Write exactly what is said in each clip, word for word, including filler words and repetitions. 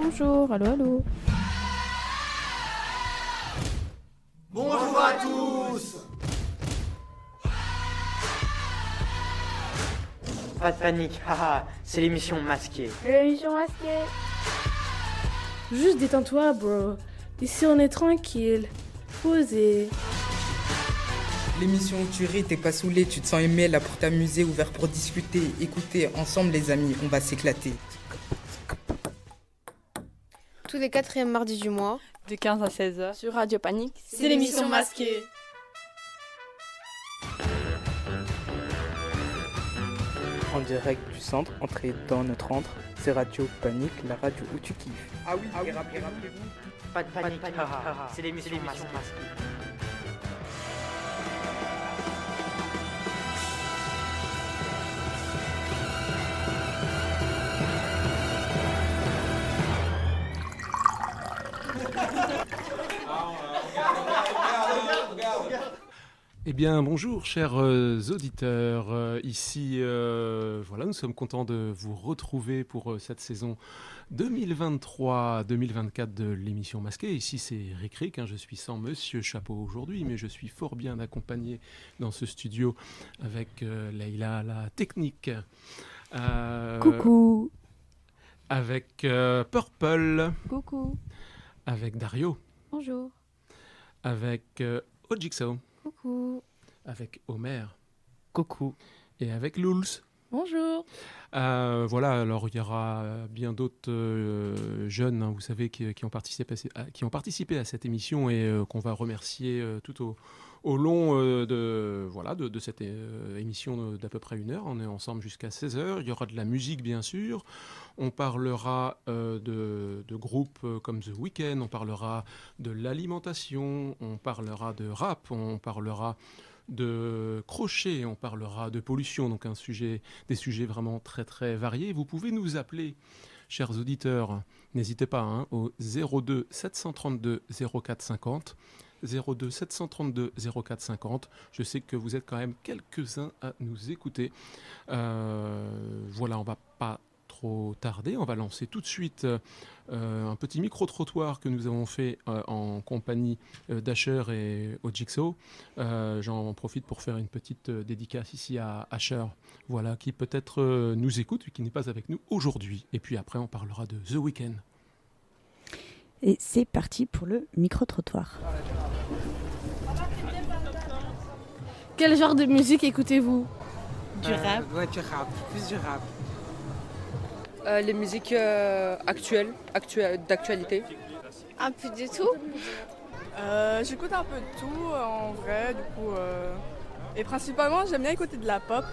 Bonjour, allô, allô. Bonjour à tous. Pas de panique, haha, c'est l'émission masquée. L'émission masquée. Juste détends-toi, bro. Ici, on est tranquille, posé. L'émission où tu ris, t'es pas saoulé, tu te sens aimé, là pour t'amuser, ouvert pour discuter, écouter, ensemble les amis, on va s'éclater. Tous les quatrièmes mardis du mois, de quinze à seize heures, sur Radio Panique, c'est l'émission masquée. En direct du centre, entrez dans notre antre, c'est Radio Panique, la radio où tu kiffes. Ah oui, ah oui, et rappelez-vous. Pas de panique, pas de panique. haha, c'est l'émission masquée. Eh bien, bonjour, chers euh, auditeurs. Euh, ici, euh, voilà, nous sommes contents de vous retrouver pour euh, cette saison deux mille vingt-trois deux mille vingt-quatre de l'émission Masquée. Ici, c'est Rick Rick, hein, je suis sans Monsieur Chapeau aujourd'hui, mais je suis fort bien accompagné dans ce studio avec euh, Leïla, la technique. Euh, Coucou. Avec euh, Purple. Coucou. Avec Dario. Bonjour. Avec euh, Ojixo. Coucou. Avec Homer. Coucou. Et avec Lulz. Bonjour. Euh, voilà, alors il y aura bien d'autres euh, jeunes, hein, vous savez, qui, qui, ont participé à, qui ont participé à cette émission et euh, qu'on va remercier euh, tout au, au long euh, de, voilà, de, de cette euh, émission d'à peu près une heure. On est ensemble jusqu'à seize heures. Il y aura de la musique, bien sûr. On parlera euh, de, de groupes euh, comme The Weeknd, on parlera de l'alimentation, on parlera de rap, on parlera de crochet, on parlera de pollution, donc un sujet, des sujets vraiment très très variés. Vous pouvez nous appeler, chers auditeurs, n'hésitez pas, hein, au zéro deux sept cent trente-deux zéro quatre cinquante. zéro deux sept cent trente-deux zéro quatre cinquante. Je sais que vous êtes quand même quelques-uns à nous écouter. Euh, voilà, on va pas trop tarder, on va lancer tout de suite euh, un petit micro-trottoir que nous avons fait euh, en compagnie euh, d'Asher et Ojixo. Euh, j'en profite pour faire une petite euh, dédicace ici à Asher, voilà, qui peut-être euh, nous écoute, qui n'est pas avec nous aujourd'hui. Et puis après, on parlera de The Weeknd. Et c'est parti pour le micro-trottoir. Quel genre de musique écoutez-vous? Du euh, rap. Ouais, du rap, plus du rap. Euh, les musiques euh, actuelles, actuelles, d'actualité. Un peu de tout. Euh, j'écoute un peu de tout en vrai, du coup. Euh... Et principalement, j'aime bien écouter de la pop.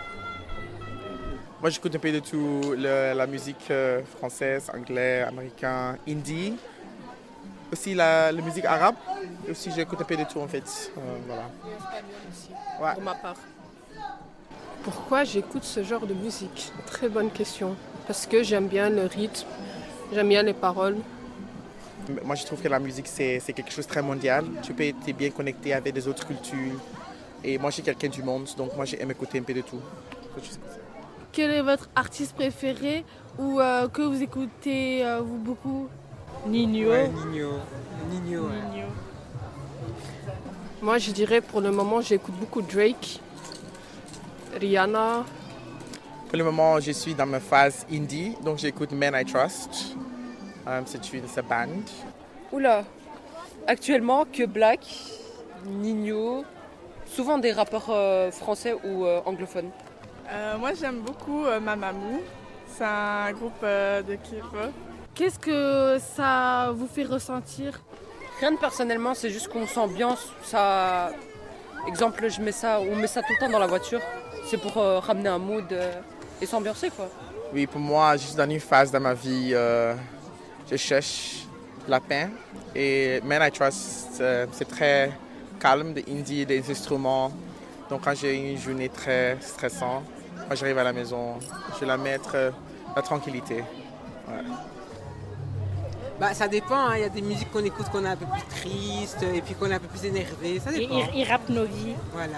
Moi, j'écoute un peu de tout, le, la musique euh, française, anglais, américain, indie. Aussi la, la musique arabe. Et aussi, j'écoute un peu de tout en fait. Euh, voilà. Ouais. Pour ma part. Pourquoi j'écoute ce genre de musique? Très bonne question. Parce que j'aime bien le rythme, j'aime bien les paroles. Moi, je trouve que la musique, c'est, c'est quelque chose de très mondial. Tu peux être bien connecté avec des autres cultures. Et moi, je suis quelqu'un du monde, donc moi, j'aime écouter un peu de tout. Quel est votre artiste préféré ou euh, que vous écoutez euh, vous beaucoup? Ninho. Ouais, Ninho. Ninho, ouais. Ninho. Moi, je dirais pour le moment, j'écoute beaucoup Drake, Rihanna. Pour le moment, je suis dans ma phase indie, donc j'écoute Men I Trust. Um, c'est une c'est band. Oula, actuellement que Black, Ninho, souvent des rappeurs euh, français ou euh, anglophones. Euh, moi, j'aime beaucoup euh, Mamamoo. C'est un groupe euh, de K-pop. Qu'est-ce que ça vous fait ressentir? Rien de personnellement, c'est juste qu'on s'ambiance. Ça, exemple, je mets ça, on met ça tout le temps dans la voiture. C'est pour euh, ramener un mood euh, et s'ambiancer, quoi. Oui, pour moi, juste dans une phase de ma vie, euh, je cherche la paix. Et Men I Trust, euh, c'est très calme, des indie, des instruments. Donc quand j'ai une journée très stressante, quand j'arrive à la maison, je vais la mettre euh, la tranquillité. Ouais. Bah, ça dépend, il hein. y a des musiques qu'on écoute qu'on est un peu plus triste et puis qu'on est un peu plus énervé, ça dépend. Ils rappent nos vies. Voilà.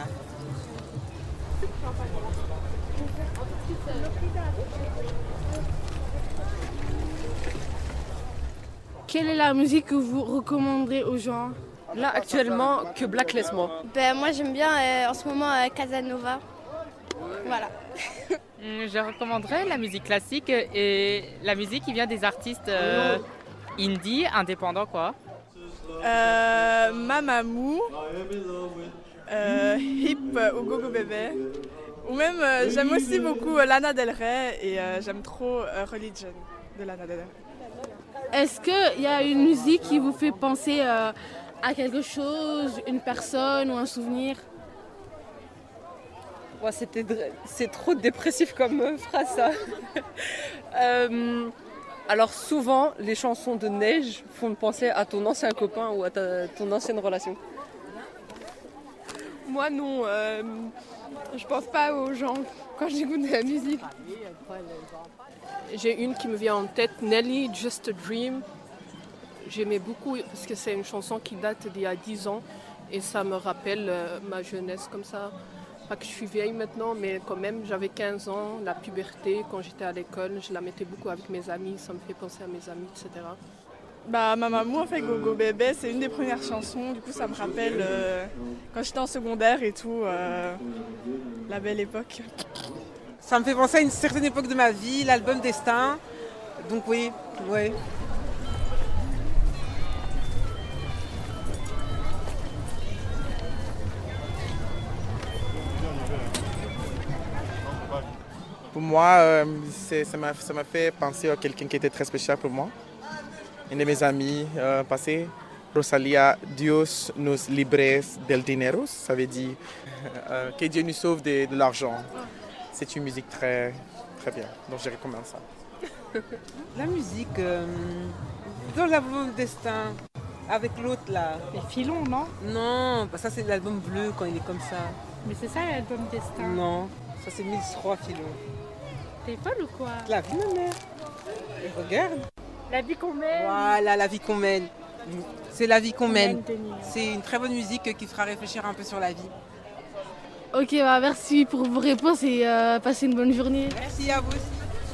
Quelle est la musique que vous recommanderez aux gens? Là, actuellement, que Blacklist, moi. Ben, moi, j'aime bien euh, en ce moment euh, Casanova. Voilà. Je recommanderais la musique classique et la musique qui vient des artistes euh, indie, indépendants, quoi. Euh, Mamamoo, euh, Hip ou Gogo Bébé. Ou même, euh, j'aime aussi beaucoup euh, Lana Del Rey et euh, j'aime trop euh, Religion de Lana Del Rey. Est-ce qu'il y a une musique qui vous fait penser euh, à quelque chose, une personne ou un souvenir? Ouais, c'était dr- c'est trop dépressif comme euh, phrase, ça. euh, alors souvent, les chansons de neige font penser à ton ancien copain ou à ta, ton ancienne relation. Moi non, euh, je pense pas aux gens quand j'écoute de la musique. J'ai une qui me vient en tête, Nelly, Just a Dream. J'aimais beaucoup parce que c'est une chanson qui date d'il y a dix ans et ça me rappelle euh, ma jeunesse comme ça. Pas que je suis vieille maintenant, mais quand même, j'avais quinze ans, la puberté, quand j'étais à l'école, je la mettais beaucoup avec mes amis, ça me fait penser à mes amis, et cetera. Bah, Mamamoo, en fait, Gogo Bébé, c'est une des premières chansons, du coup ça me rappelle euh, quand j'étais en secondaire et tout, euh, la belle époque. Ça me fait penser à une certaine époque de ma vie, l'album Destin. Donc oui, ouais. Pour moi, euh, c'est, ça, m'a, ça m'a fait penser à quelqu'un qui était très spécial pour moi. Une de mes amies euh, passées, Rosalia, Dios nos libres del dinero, ça veut dire euh, que Dieu nous sauve de, de l'argent. C'est une musique très, très bien, donc je recommande ça. La musique, euh, dans l'album Destin, avec l'autre là. Les filons, non? Non, bah ça c'est l'album bleu quand il est comme ça. Mais c'est ça l'album Destin? Non, ça c'est mille trois filons. T'es folle ou quoi? La vie, ma mère. Regarde. La vie qu'on mène. Voilà, la vie qu'on mène. C'est la vie qu'on mène. mène C'est une très bonne musique qui fera réfléchir un peu sur la vie. Ok, bah merci pour vos réponses et euh, passez une bonne journée. Merci à vous aussi.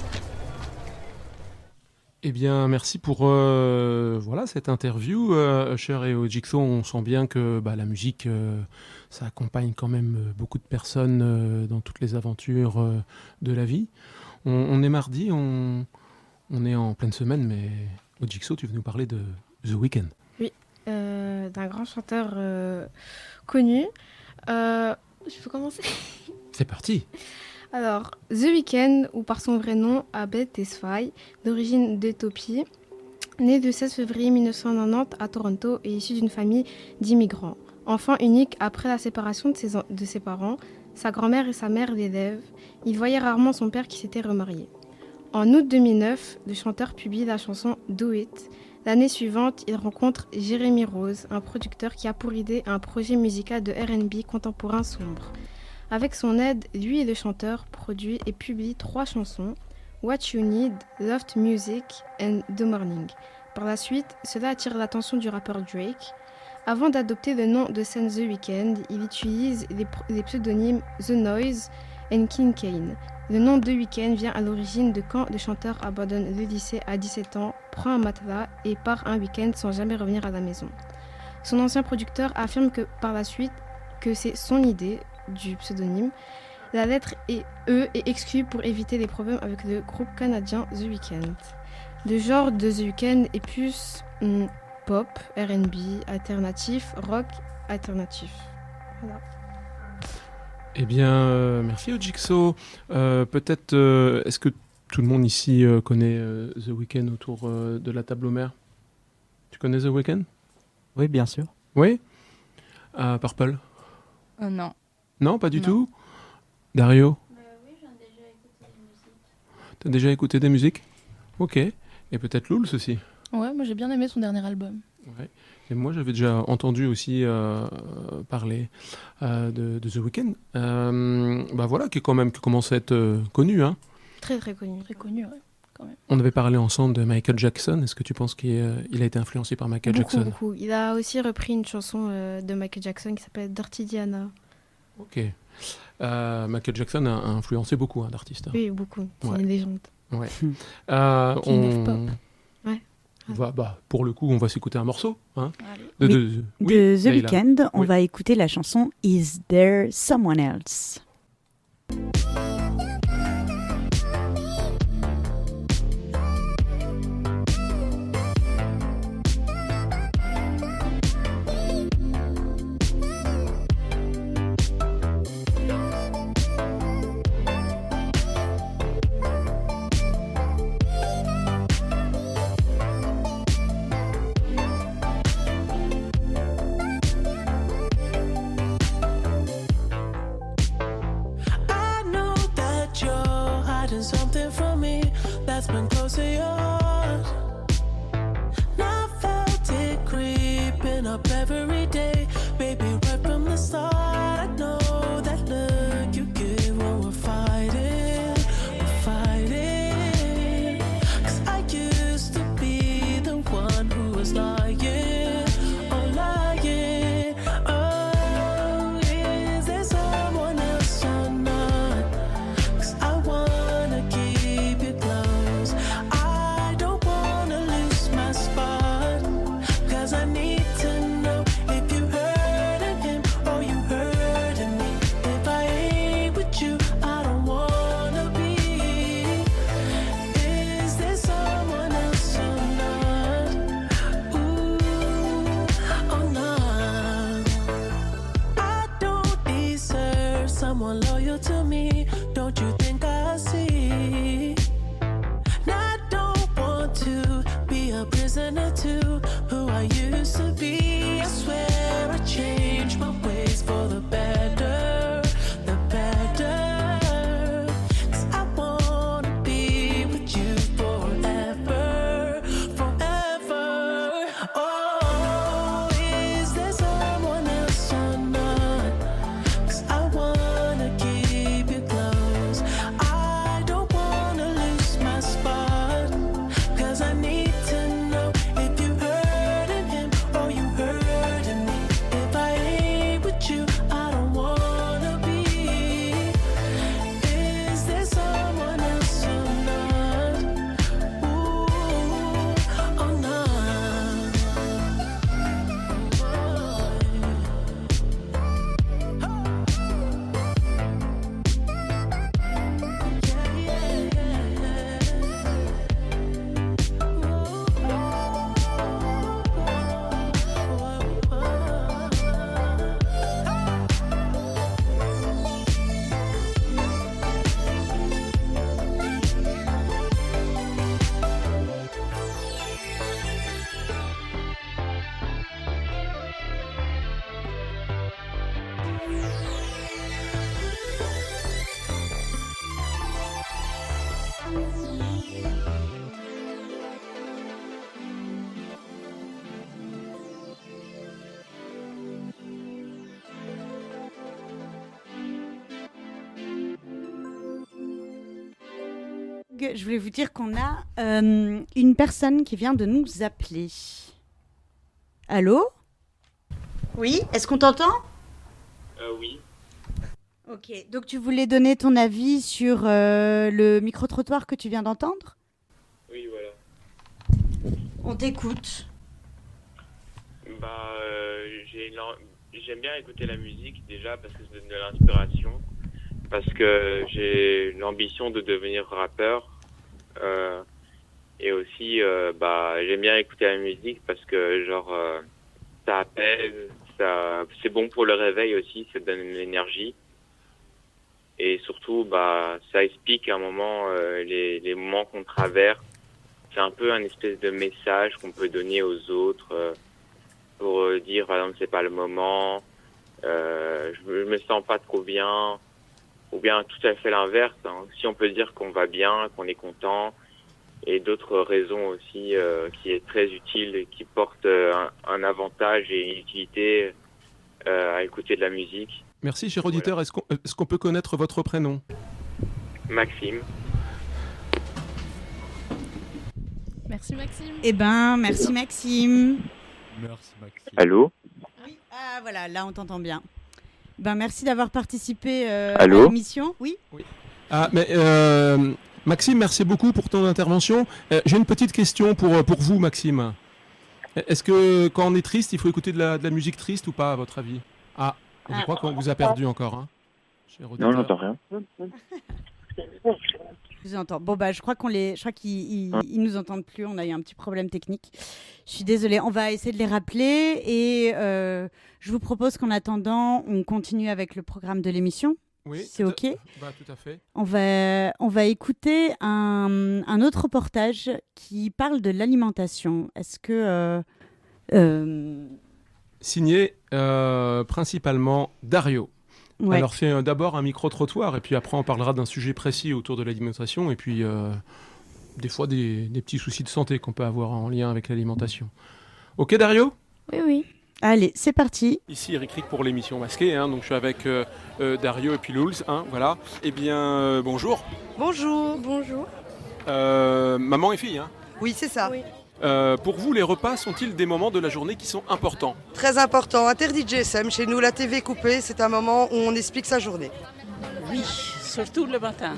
Eh bien, merci pour euh, voilà, cette interview. Euh, Usher et Ojixo, on sent bien que bah, la musique, euh, ça accompagne quand même beaucoup de personnes euh, dans toutes les aventures euh, de la vie. On, on est mardi, on, on est en pleine semaine, mais Ojixo, tu veux nous parler de The Weeknd. Oui, euh, d'un grand chanteur euh, connu. Euh, je peux commencer? C'est parti. Alors, The Weeknd, ou par son vrai nom, Abed Tesfaye, d'origine d'Éthiopie, né le seize février mille neuf cent quatre-vingt-dix à Toronto et issu d'une famille d'immigrants. Enfant unique après la séparation de ses, en- de ses parents, sa grand-mère et sa mère l'élèvent. Il voyait rarement son père qui s'était remarié. En août deux mille neuf, le chanteur publie la chanson Do It. L'année suivante, il rencontre Jeremy Rose, un producteur qui a pour idée un projet musical de R and B contemporain sombre. Avec son aide, lui et le chanteur produit et publie trois chansons, What You Need, Loved Music and The Morning. Par la suite, cela attire l'attention du rappeur Drake. Avant d'adopter le nom de scène The Weeknd, il utilise les, pr- les pseudonymes The Noise et King Kane. Le nom de Weeknd vient à l'origine de quand le chanteur abandonne le lycée à dix-sept ans, prend un matelas et part un week-end sans jamais revenir à la maison. Son ancien producteur affirme que par la suite que c'est son idée du pseudonyme. La lettre et E est exclue pour éviter les problèmes avec le groupe canadien The Weeknd. Le genre de The Weeknd est plus hum, pop, R and B, alternatif, rock, alternatif. Voilà. Eh bien, euh, merci Ojixo. Euh, peut-être, euh, est-ce que tout le monde ici euh, connaît euh, The Weeknd autour euh, de la table Homer? Tu connais The Weeknd? Oui, bien sûr. Oui. euh, Purple? Euh, non. Non, pas du Non. tout. Dario? Oui, j'en ai déjà écouté des musiques. T'as déjà écouté des musiques? Ok. Et peut-être Louls aussi? Ouais, moi j'ai bien aimé son dernier album. Ouais. Et moi, j'avais déjà entendu aussi euh, parler euh, de, de The Weeknd. Euh, bah voilà, qui est quand même qui commence à être euh, connu, hein. Très très connu. Très connu, ouais, quand même. On avait parlé ensemble de Michael Jackson. Est-ce que tu penses qu'il euh, il a été influencé par Michael Beaucoup, Jackson? beaucoup. Il a aussi repris une chanson euh, de Michael Jackson qui s'appelle Dirty Diana. Ok. Euh, Michael Jackson a, a influencé beaucoup hein, d'artistes. hein. Oui, beaucoup. C'est Ouais. une légende. Ouais. euh, King of on... Pop. Ouais. On va, bah, pour le coup, on va s'écouter un morceau. Hein, de, de, de, de, oui, de The Leïla. Weeknd, on oui. va écouter la chanson Is There Someone Else? Something from me that's been close to yours. Now I felt it creeping up every day, baby, right from the start. I know that look you give when we're fighting, we're fighting. 'Cause I used to be the one who was lying, oh lying. Oh, is there someone else or not? 'Cause I want keep you close. I don't wanna lose my spot, 'cause I need to know if you hurting him or you hurting me. If I ain't with you, I don't wanna be. Is there someone else or not? Ooh, or not? I don't deserve someone loyal to me. Don't you think I see? I don't want to be a prisoner to who I used to be. I swear I changed my ways for the better, the better. 'Cause I wanna be with you forever, forever. Oh, is there someone else or not? 'Cause I wanna keep you close. I don't wanna lose my spot, 'cause I need to know if you hurting him or you hurting me. If I ain't with you, I don't wanna be. Is there someone else or not? Ooh, or not? Je voulais vous dire qu'on a euh, une personne qui vient de nous appeler. Allô? Oui, est-ce qu'on t'entend? Euh, oui. Ok, donc tu voulais donner ton avis sur euh, le micro-trottoir que tu viens d'entendre? Oui, voilà. On t'écoute. Bah, euh, j'ai l'en- j'aime bien écouter la musique déjà parce que ça donne de l'inspiration. Parce que j'ai l'ambition de devenir rappeur. Euh, et aussi, euh, bah, j'aime bien écouter la musique parce que, genre, euh, ça apaise, ça, c'est bon pour le réveil aussi, ça donne de l'énergie. Et surtout, bah, ça explique à un moment euh, les, les moments qu'on traverse. C'est un peu un espèce de message qu'on peut donner aux autres euh, pour euh, dire, par exemple, c'est pas le moment, euh, je, je me sens pas trop bien. Ou bien tout à fait l'inverse, hein. Si on peut dire qu'on va bien, qu'on est content, et d'autres raisons aussi euh, qui est très utile et qui portent euh, un, un avantage et une utilité euh, à écouter de la musique. Merci, cher auditeur. Est-ce qu'on, est-ce qu'on peut connaître votre prénom? Maxime. Merci Maxime. Eh ben, merci Maxime. Merci Maxime. Allô? Oui, ah voilà, là on t'entend bien. Ben merci d'avoir participé euh, à Allô? l'émission. Oui. Ah, mais euh, Maxime, merci beaucoup pour ton intervention. Euh, j'ai une petite question pour, pour vous, Maxime. Est-ce que quand on est triste, il faut écouter de la, de la musique triste ou pas, à votre avis? Ah, je crois qu'on vous a perdu encore. Hein. Non, je n'entends rien. Je vous entends. Bon, bah, je crois qu'on les, je crois qu'ils ils, ils nous entendent plus. On a eu un petit problème technique. Je suis désolée. On va essayer de les rappeler et euh, je vous propose qu'en attendant, on continue avec le programme de l'émission. Oui, c'est OK. Bah, tout à fait. On va, on va écouter un, un autre reportage qui parle de l'alimentation. Est-ce que... Euh, euh... Signé euh, principalement Dario. Ouais. Alors c'est euh, d'abord un micro-trottoir et puis après on parlera d'un sujet précis autour de l'alimentation et puis euh, des fois des, des petits soucis de santé qu'on peut avoir en lien avec l'alimentation. Ok Dario ? Oui, oui. Allez, c'est parti. Ici Eric Rick pour l'émission Masquée, hein, donc je suis avec euh, euh, Dario et puis Lulz, hein, voilà. Eh bien, euh, bonjour. Bonjour. Bonjour. Euh, maman et fille, hein. Oui, c'est ça. Oui. Euh, pour vous, les repas sont-ils des moments de la journée qui sont importants ? Très important. Interdit de G S M. Chez nous, la T V coupée, c'est un moment où on explique sa journée. Oui, surtout le matin.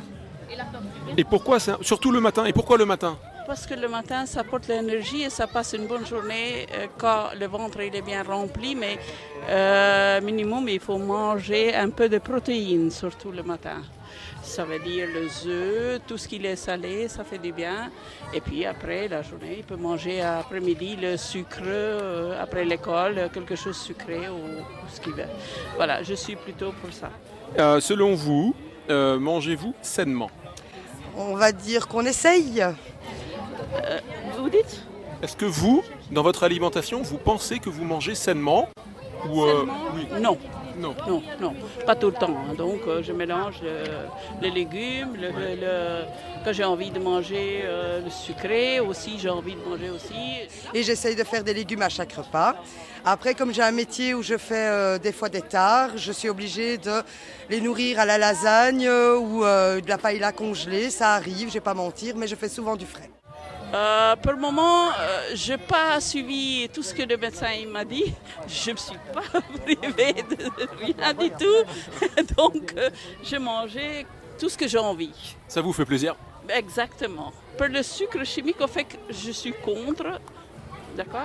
Et pourquoi ça ? Surtout le matin. Et pourquoi le matin ? Parce que le matin, ça apporte l'énergie et ça passe une bonne journée euh, quand le ventre il est bien rempli. Mais euh, minimum, il faut manger un peu de protéines, surtout le matin. Ça veut dire les œufs, tout ce qui est salé, ça fait du bien. Et puis après, la journée, il peut manger après-midi le sucre, euh, après l'école, quelque chose sucré ou, ou ce qu'il veut. Voilà, je suis plutôt pour ça. Euh, selon vous, euh, mangez-vous sainement ? On va dire qu'on essaye. Euh, vous dites ? Est-ce que vous, dans votre alimentation, vous pensez que vous mangez sainement ou euh, Sainement ? Oui. Non. Non. Non, non, pas tout le temps. Hein. Donc, euh, je mélange euh, les légumes. Le, le, le, quand j'ai envie de manger euh, le sucré, aussi, j'ai envie de manger aussi. Et j'essaye de faire des légumes à chaque repas. Après, comme j'ai un métier où je fais euh, des fois des tarts, je suis obligée de les nourrir à la lasagne euh, ou euh, de la paella congelée. Ça arrive, je vais pas mentir, mais je fais souvent du frais. Euh, pour le moment, euh, je n'ai pas suivi tout ce que le médecin il m'a dit. Je ne me suis pas privée de rien du tout. Donc, euh, je mangeais tout ce que j'ai envie. Ça vous fait plaisir ? Exactement. Pour le sucre chimique, au fait que je suis contre, d'accord ?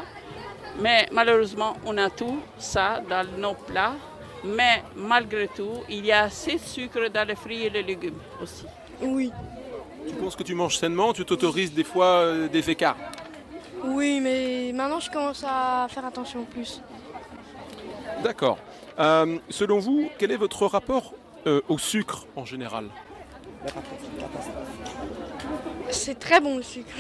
Mais malheureusement, on a tout ça dans nos plats. Mais malgré tout, il y a assez de sucre dans les fruits et les légumes aussi. Oui. Tu penses que tu manges sainement, tu t'autorises des fois euh, des écarts ? Oui, mais maintenant je commence à faire attention plus. D'accord. Euh, selon vous, quel est votre rapport euh, au sucre en général ? C'est très bon le sucre.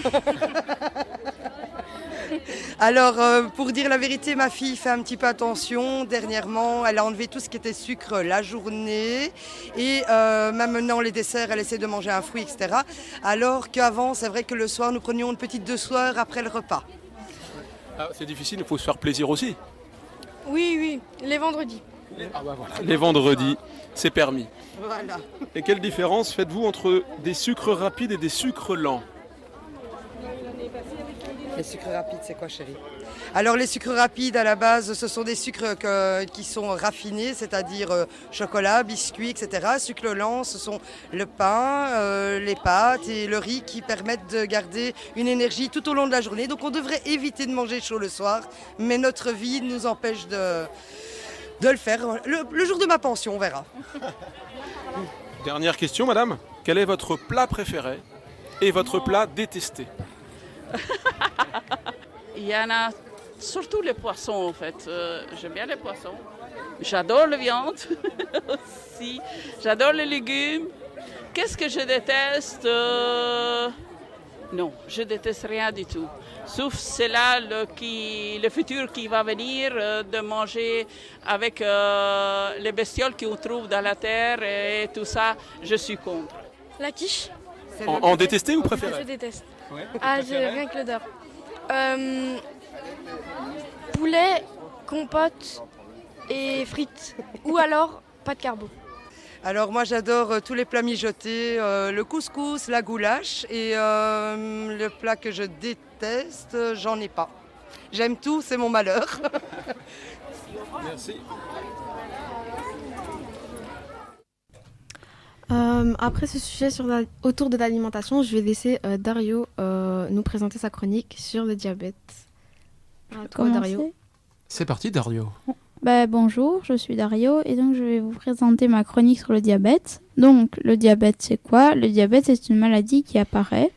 Alors, euh, pour dire la vérité, ma fille fait un petit peu attention. Dernièrement, elle a enlevé tout ce qui était sucre la journée. Et euh, même maintenant, les desserts, elle essaie de manger un fruit, et cetera. Alors qu'avant, c'est vrai que le soir, nous prenions une petite deux soirs après le repas. Ah, c'est difficile, il faut se faire plaisir aussi. Oui, oui, les vendredis. Ah bah voilà. Les vendredis, c'est permis. Voilà. Et quelle différence faites-vous entre des sucres rapides et des sucres lents ? Les sucres rapides, c'est quoi, chérie ? Alors, les sucres rapides, à la base, ce sont des sucres que, qui sont raffinés, c'est-à-dire euh, chocolat, biscuits, et cetera. Sucres lents, ce sont le pain, euh, les pâtes et le riz qui permettent de garder une énergie tout au long de la journée. Donc, on devrait éviter de manger chaud le soir, mais notre vie nous empêche de, de le faire. Le, le jour de ma pension, on verra. Dernière question, madame. Quel est votre plat préféré et votre plat détesté ? Il y en a surtout les poissons en fait. Euh, j'aime bien les poissons. J'adore la viande aussi. J'adore les légumes. Qu'est-ce que je déteste ? euh... Non, je déteste rien du tout. Sauf c'est là le, qui, le futur qui va venir euh, de manger avec euh, les bestioles qu'on trouve dans la terre et tout ça. Je suis contre. La quiche ? En, en détester ou préféré ? Je déteste. Ouais. Ah, j'ai rien que l'odeur. Euh, poulet, compote et frites. Ou alors, pas de carbo. Alors moi j'adore euh, tous les plats mijotés, euh, le couscous, la goulache et euh, le plat que je déteste, euh, j'en ai pas. J'aime tout, c'est mon malheur. Merci. Euh, après ce sujet sur la- autour de l'alimentation, je vais laisser euh, Dario euh, nous présenter sa chronique sur le diabète. À toi, Commencer. Dario. C'est parti, Dario. Bah, bonjour, je suis Dario et donc je vais vous présenter ma chronique sur le diabète. Donc, le diabète, c'est quoi? Le diabète, c'est une maladie qui apparaît.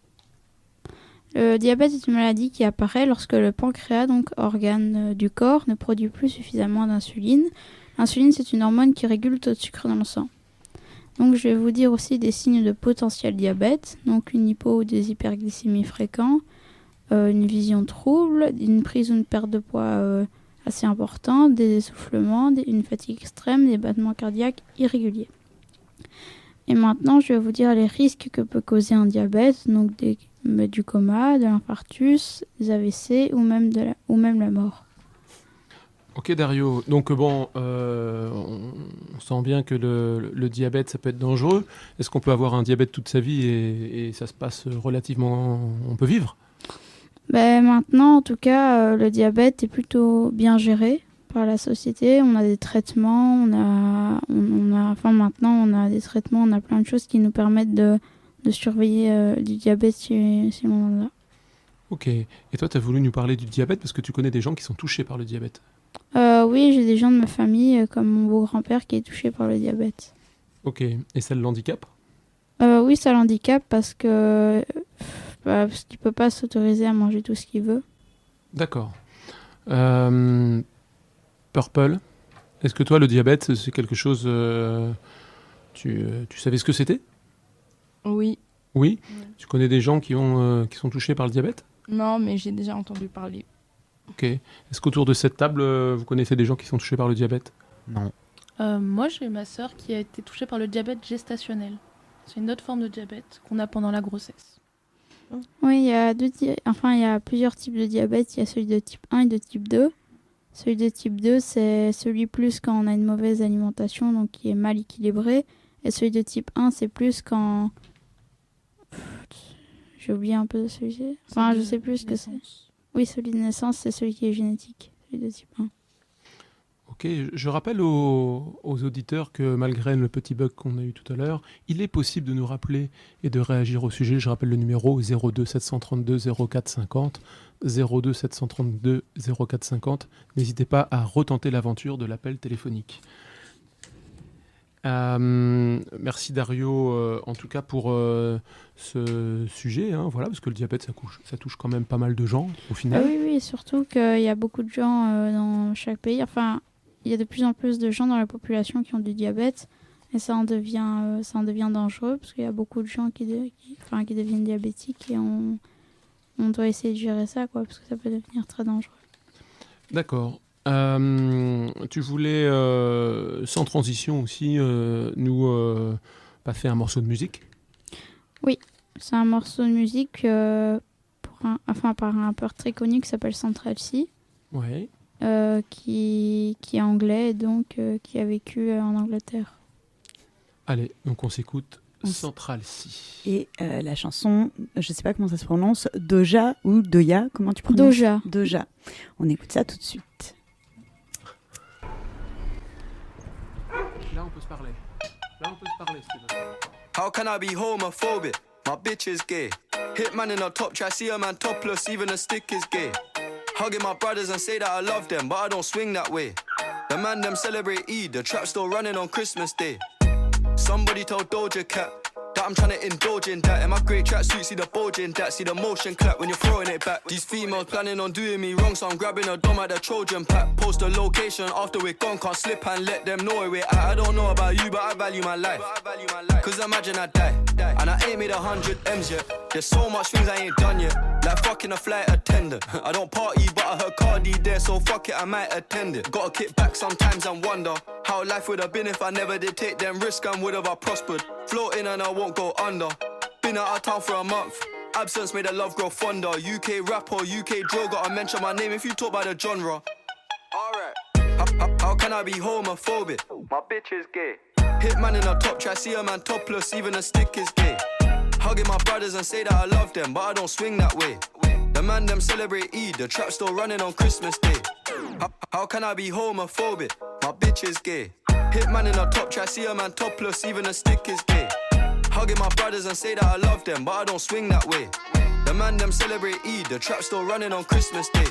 Le diabète est une maladie qui apparaît lorsque le pancréas, donc organe euh, du corps, ne produit plus suffisamment d'insuline. L'insuline, c'est une hormone qui régule le taux de sucre dans le sang. Donc, je vais vous dire aussi des signes de potentiel diabète, donc une hypo ou des hyperglycémies fréquents, euh, une vision trouble, une prise ou une perte de poids euh, assez importante, des essoufflements, des- une fatigue extrême, des battements cardiaques irréguliers. Et maintenant, je vais vous dire les risques que peut causer un diabète, donc des, euh, du coma, de l'infarctus, des A V C ou même, de la, ou même la mort. Ok Dario, donc bon, euh, on, on sent bien que le, le diabète, ça peut être dangereux. Est-ce qu'on peut avoir un diabète toute sa vie et, et ça se passe relativement... On peut vivre? Ben, maintenant, en tout cas, euh, le diabète est plutôt bien géré par la société. On a des traitements, on a, on, on a, enfin maintenant, on a des traitements, on a plein de choses qui nous permettent de, de surveiller euh, du diabète si, si on en a. Ok. Et toi, tu as voulu nous parler du diabète parce que tu connais des gens qui sont touchés par le diabète. Euh, oui, j'ai des gens de ma famille, euh, comme mon beau-grand-père, qui est touché par le diabète. Ok. Et ça le handicap? Euh, oui, ça l'handicape parce que euh, bah, parce qu'il peut pas s'autoriser à manger tout ce qu'il veut. D'accord. Euh, Purple, est-ce que toi, le diabète, c'est quelque chose... euh, tu, euh, tu savais ce que c'était? Oui. Oui. Tu connais des gens qui, ont, euh, qui sont touchés par le diabète? Non, mais j'ai déjà entendu parler. Ok. Est-ce qu'autour de cette table, euh, vous connaissez des gens qui sont touchés par le diabète? Non. Euh, moi, j'ai ma sœur qui a été touchée par le diabète gestationnel. C'est une autre forme de diabète qu'on a pendant la grossesse. Oui, il y a deux di- enfin, il y a plusieurs types de diabète. Il y a celui de type un et de type deux. Celui de type deux, c'est celui plus quand on a une mauvaise alimentation, donc qui est mal équilibré. Et celui de type un, c'est plus quand... J'ai oublié un peu de celui-ci. Enfin, Celui je de sais plus ce que c'est. naissance. Oui, celui de naissance, c'est celui qui est génétique. Celui de type un. Ok, je- je rappelle aux, aux auditeurs que malgré le petit bug qu'on a eu tout à l'heure, il est possible de nous rappeler et de réagir au sujet. Je rappelle le numéro zéro deux sept cent trente-deux zéro quatre cinquante, zéro deux sept cent trente-deux zéro quatre cinquante. N'hésitez pas à retenter l'aventure de l'appel téléphonique. Euh, merci Dario, euh, en tout cas pour euh, ce sujet, hein, voilà, parce que le diabète, ça, couche- ça touche quand même pas mal de gens au Ah final. oui, oui, surtout qu'il y a beaucoup de gens euh, dans chaque pays. Enfin, il y a de plus en plus de gens dans la population qui ont du diabète. Et ça en devient, euh, ça en devient dangereux parce qu'il y a beaucoup de gens qui, de- qui, enfin, qui deviennent diabétiques et on, on doit essayer de gérer ça, quoi, parce que ça peut devenir très dangereux. D'accord. Euh, tu voulais, euh, sans transition aussi, euh, nous euh, passer un morceau de musique? Oui, c'est un morceau de musique euh, pour un, enfin, par un rappeur très connu qui s'appelle Central C, Ouais. euh, qui, qui est anglais et donc euh, qui a vécu euh, en Angleterre. Allez, donc on s'écoute On s- Central C. Et euh, la chanson, je sais pas comment ça se prononce, Doja ou Doya, comment tu prononces? Doja. Doja. On écoute ça tout de suite. Là, on peut se parler. Là, on peut se parler, si tu veux. How can I be homophobic? My bitch is gay. Hitman in a top try, see a man topless, even a stick is gay. Hugging my brothers and say that I love them, but I don't swing that way. The man them celebrate Eid, the trap still running on Christmas Day. Somebody told Doja Cat that I'm trying to indulge in that. In my grey tracksuit, see the bulge in that. See the motion clap when you're throwing it back. These females planning on doing me wrong, so I'm grabbing a dom at the Trojan pack. Post a location after we're gone, can't slip and let them know where we're at. I don't know about you, but I value my life. Cause imagine I die, and I ain't made a hundred M's yet. There's so much things I ain't done yet. Like fucking a flight attendant. I don't party, but I heard Cardi there, so fuck it, I might attend it. Gotta kick back sometimes and wonder how life would have been if I never did take them risks and would have I prospered. Floating and I won't go under. Been out of town for a month. Absence made the love grow fonder. U K rap or U K drill, gotta mention my name if you talk about the genre. Alright. How, how, how can I be homophobic? My bitch is gay. Hitman in a top try, see a man topless, even a stick is gay. Hugging my brothers and say that I love them, but I don't swing that way. The man them celebrate Eid, the trap still running on Christmas Day. How, how can I be homophobic? My bitch is gay. Hit man in a top try, see a man topless, even a stick is gay. Hugging my brothers and say that I love them, but I don't swing that way. The man them celebrate Eid, the trap still running on Christmas Day.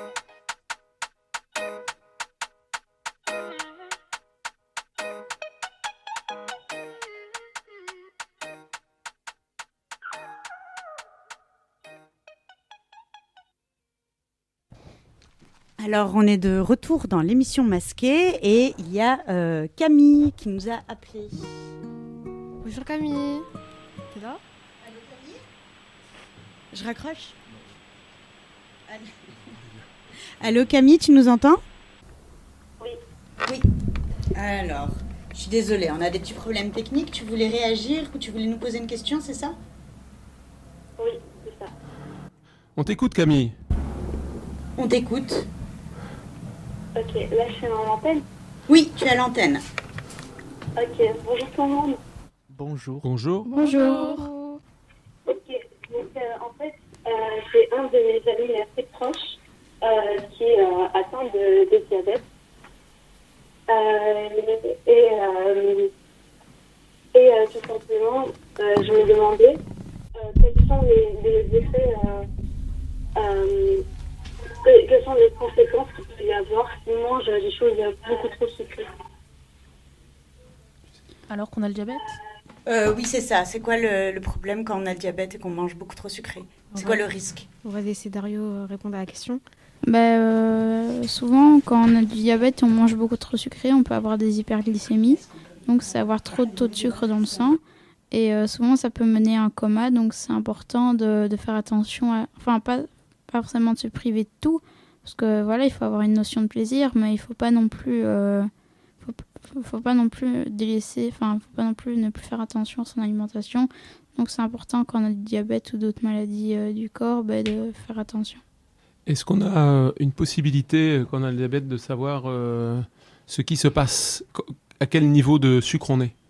Alors, on est de retour dans l'émission Masquée et il y a euh, Camille qui nous a appelé. Bonjour Camille. T'es là? Allô Camille? Je raccroche? Allô. Allô Camille, tu nous entends? Oui. Oui. Alors, je suis désolée, on a des petits problèmes techniques. Tu voulais réagir ou tu voulais nous poser une question, c'est ça? Oui, c'est ça. On t'écoute Camille. On t'écoute. Ok, là je suis à l'antenne. Oui, tu es à l'antenne. Ok, bonjour tout le monde. Bonjour. Bonjour. Bonjour. Ok, donc euh, en fait, euh, j'ai un de mes amis assez proches euh, qui est euh, atteint de, de diabète. Euh, et euh, et euh, tout simplement, euh, je me demandais euh, quels sont les, les effets, euh, euh, quelles sont les conséquences qu'il peut y avoir s'il mange des choses beaucoup trop sucrées. Alors qu'on a le diabète? Euh, oui, c'est ça. C'est quoi le, le problème quand on a le diabète et qu'on mange beaucoup trop sucré? C'est quoi le risque? On va laisser Dario répondre à la question. Bah, euh, souvent, quand on a du diabète et on mange beaucoup trop sucré, on peut avoir des hyperglycémies. Donc, c'est avoir trop de taux de sucre dans le sang. Et euh, souvent, ça peut mener à un coma. Donc, c'est important de, de faire attention à... Enfin, pas, pas forcément de se priver de tout. Parce que, voilà, il faut avoir une notion de plaisir. Mais il ne faut pas non plus... Euh, faut, faut pas non plus délaisser... Enfin, faut pas non plus ne plus faire attention à son alimentation. Donc, c'est important quand on a du diabète ou d'autres maladies euh, du corps, bah, de faire attention. Est-ce qu'on a euh, une possibilité, quand on a le diabète, de savoir euh, ce qui se passe, à quel niveau de sucre on est?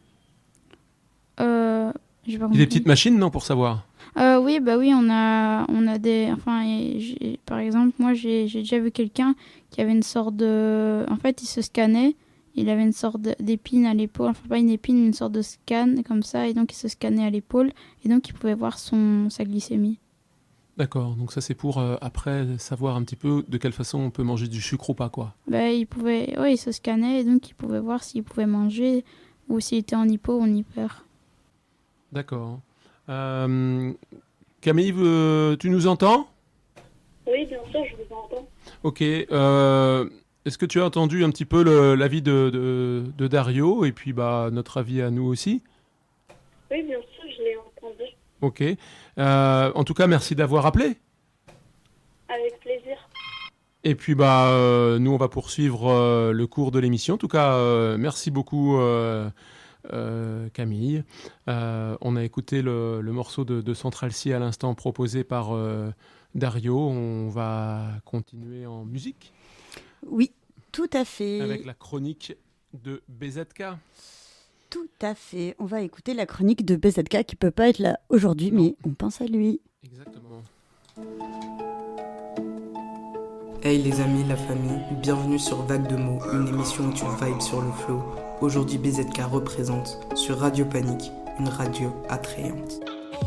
euh, j'ai pas Il y a des petites machines, non, pour savoir? euh, Oui, bah oui, on a, on a des... Enfin, j'ai, par exemple, moi, j'ai, j'ai déjà vu quelqu'un qui avait une sorte de... En fait, il se scannait, il avait une sorte d'épine à l'épaule, enfin pas une épine, une sorte de scan, comme ça, et donc il se scannait à l'épaule, et donc il pouvait voir son, sa glycémie. D'accord, donc ça c'est pour euh, après savoir un petit peu de quelle façon on peut manger du sucre ou pas, quoi. Bah, il pouvait, ouais, il se scannait et donc il pouvait voir s'il pouvait manger ou s'il était en hypo ou en hyper. D'accord. Euh, Camille, euh, tu nous entends? Oui, bien sûr, je vous entends. Ok. Euh, est-ce que tu as entendu un petit peu le, l'avis de, de, de Dario et puis bah, notre avis à nous aussi? Oui, bien sûr, je l'ai entendu. Ok. Euh, en tout cas, merci d'avoir appelé. Avec plaisir. Et puis, bah, euh, nous, on va poursuivre euh, le cours de l'émission. En tout cas, euh, merci beaucoup, euh, euh, Camille. Euh, on a écouté le, le morceau de, de Central C à l'instant proposé par euh, Dario. On va continuer en musique. Oui, tout à fait. Avec la chronique de B Z K. Tout à fait. On va écouter la chronique de B Z K qui peut pas être là aujourd'hui, mais on pense à lui. Exactement. Hey les amis, la famille, bienvenue sur Vague de mots, une émission où tu vibes sur le flow. Aujourd'hui, B Z K représente sur Radio Panique, une radio attrayante.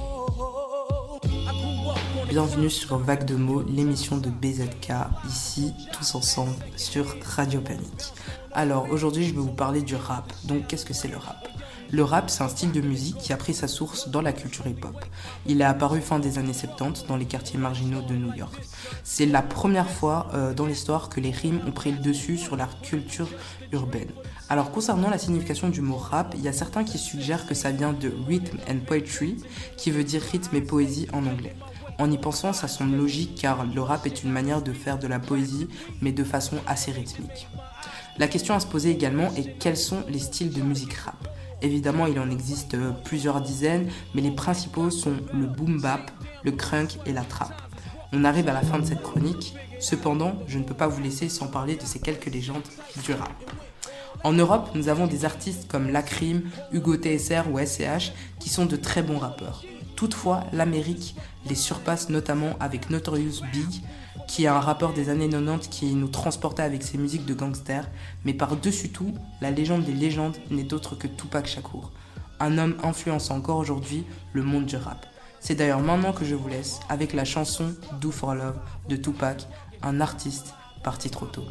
Bienvenue sur Vague de mots, l'émission de B Z K, ici, tous ensemble, sur Radio Panique. Alors, aujourd'hui, je vais vous parler du rap. Donc, qu'est-ce que c'est le rap ? Le rap, c'est un style de musique qui a pris sa source dans la culture hip-hop. Il est apparu fin des années soixante-dix dans les quartiers marginaux de New York. C'est la première fois euh, dans l'histoire que les rimes ont pris le dessus sur la culture urbaine. Alors, concernant la signification du mot rap, il y a certains qui suggèrent que ça vient de rhythm and poetry, qui veut dire rythme et poésie en anglais. En y pensant, ça semble logique car le rap est une manière de faire de la poésie, mais de façon assez rythmique. La question à se poser également est quels sont les styles de musique rap ? Évidemment, il en existe plusieurs dizaines, mais les principaux sont le boom bap, le crunk et la trap. On arrive à la fin de cette chronique, cependant, je ne peux pas vous laisser sans parler de ces quelques légendes du rap. En Europe, nous avons des artistes comme Lacrim, Hugo T S R ou S C H qui sont de très bons rappeurs. Toutefois, l'Amérique les surpasse notamment avec Notorious Big, qui est un rappeur des années quatre-vingt-dix qui nous transportait avec ses musiques de gangsters. Mais par-dessus tout, la légende des légendes n'est d'autre que Tupac Shakur, un homme influençant encore aujourd'hui le monde du rap. C'est d'ailleurs maintenant que je vous laisse avec la chanson Do for Love de Tupac, un artiste parti trop tôt.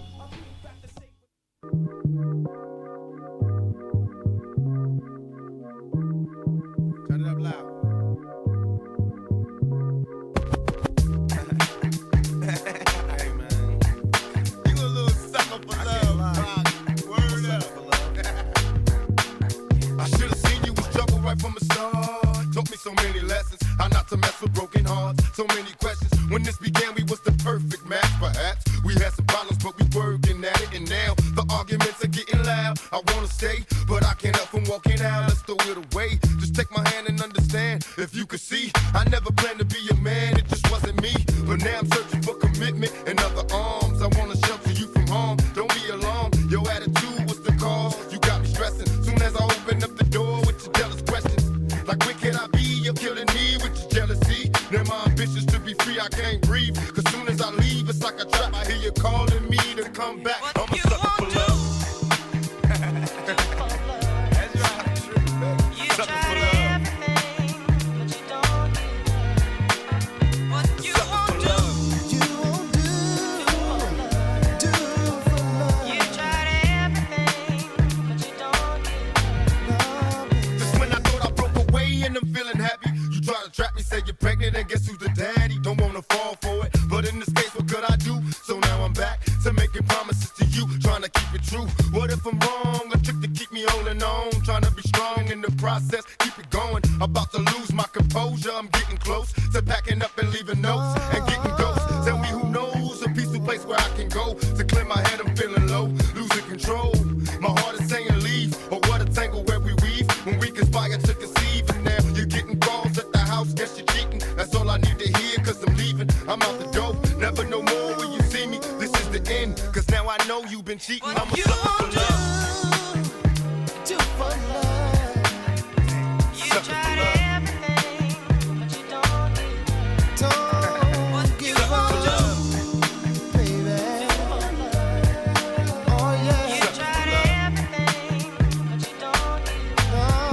So many lessons, how not to mess with broken hearts. So many questions. When this began, we was the perfect match. Perhaps we had some problems, but we working at it. And now the arguments are getting loud. I wanna stay, but I can't help from walking out. Let's throw it away. Just take my hand and understand. If you could see, I never planned to be a man. It just wasn't me. But now I'm searching for commitment and other arms. I wanna shelter you from harm. Don't be alarmed. Your attitude was the cause. You got me stressing. Soon as I open up the door with your jealous questions, like where can I be? You're killing me with your jealousy. Now my ambitions to be free, I can't breathe. Cause soon as I leave, it's like a trap. I hear you calling me to come back. I'm a sucker for love. That's right. Sucker for love. Trap me, say you're pregnant, and guess who's the daddy? Don't wanna fall for it, but in this case, what could I do? So now I'm back to making promises to you, trying to keep it true. What if I'm wrong? A trick to keep me holding on, trying to be strong in the process, keep it going. About to lose my composure, I'm getting close to packing up and leaving notes and getting ghosts. Tell me who knows a peaceful place where I can go to clear my head. I'm feeling low, losing control. My heart is saying leave, or what a tangle where we weave when we conspire to conceive. And now you're getting calls at the house, guess you're cheating. That's all I need to hear, cause I'm leaving. I'm out the door, never no more when you see me. This is the end, cause now I know you've been cheating. I'm a sucker for love. Do for love. You Sucker for tried love. everything, but you don't give. Don't give up, baby. Oh yeah. You tried everything, but you don't give.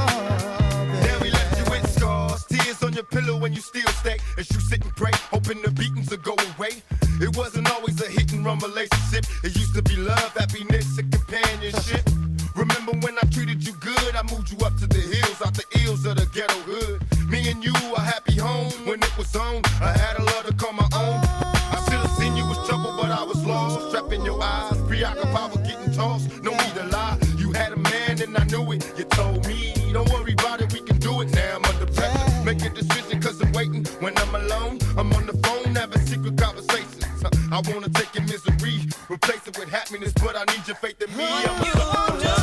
Now we left you with scars, tears on your pillow when you still stay. As you sit and pray, hoping the beatings will go away. It wasn't always a hit and run relationship. It used to be love, happiness, and companionship. Remember when I treated you good? I moved you up to the hills, out the ills of the ghetto hood. Me and you, a happy home when it was on. I had a love to call my own. I should have seen you was trouble, but I was lost. Trapped in your eyes, preoccupied with getting tossed. No need to lie, you had a man and I knew it. You told me, don't worry about it, we can do it. Now I'm under pressure, make a decision cause I'm waiting. When I'm alone, I'm on the phone having secret conversations. I wanna take your misery, replace it with happiness, but I need your faith in me. I'm a sucker for love.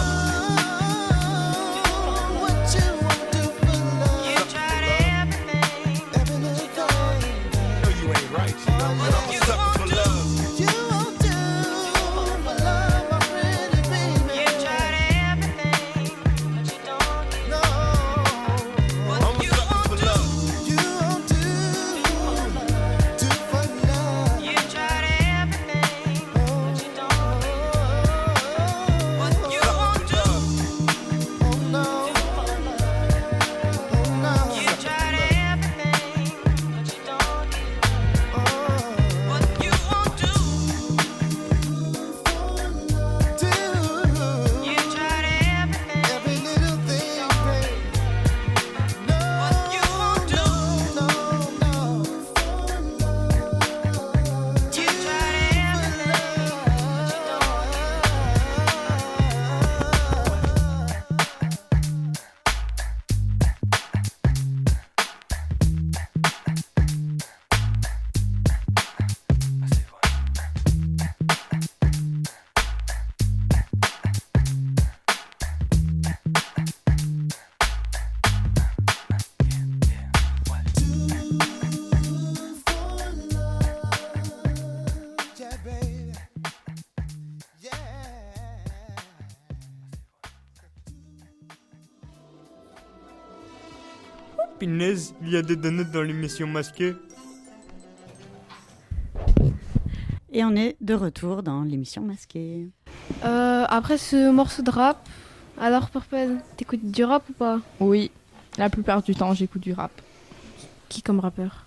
Pinaise, il y a des donuts dans l'émission masquée. Et on est de retour dans l'émission Masquée. Euh, après ce morceau de rap, alors Purple, t'écoutes du rap ou pas? Oui, la plupart du temps j'écoute du rap. Qui comme rappeur?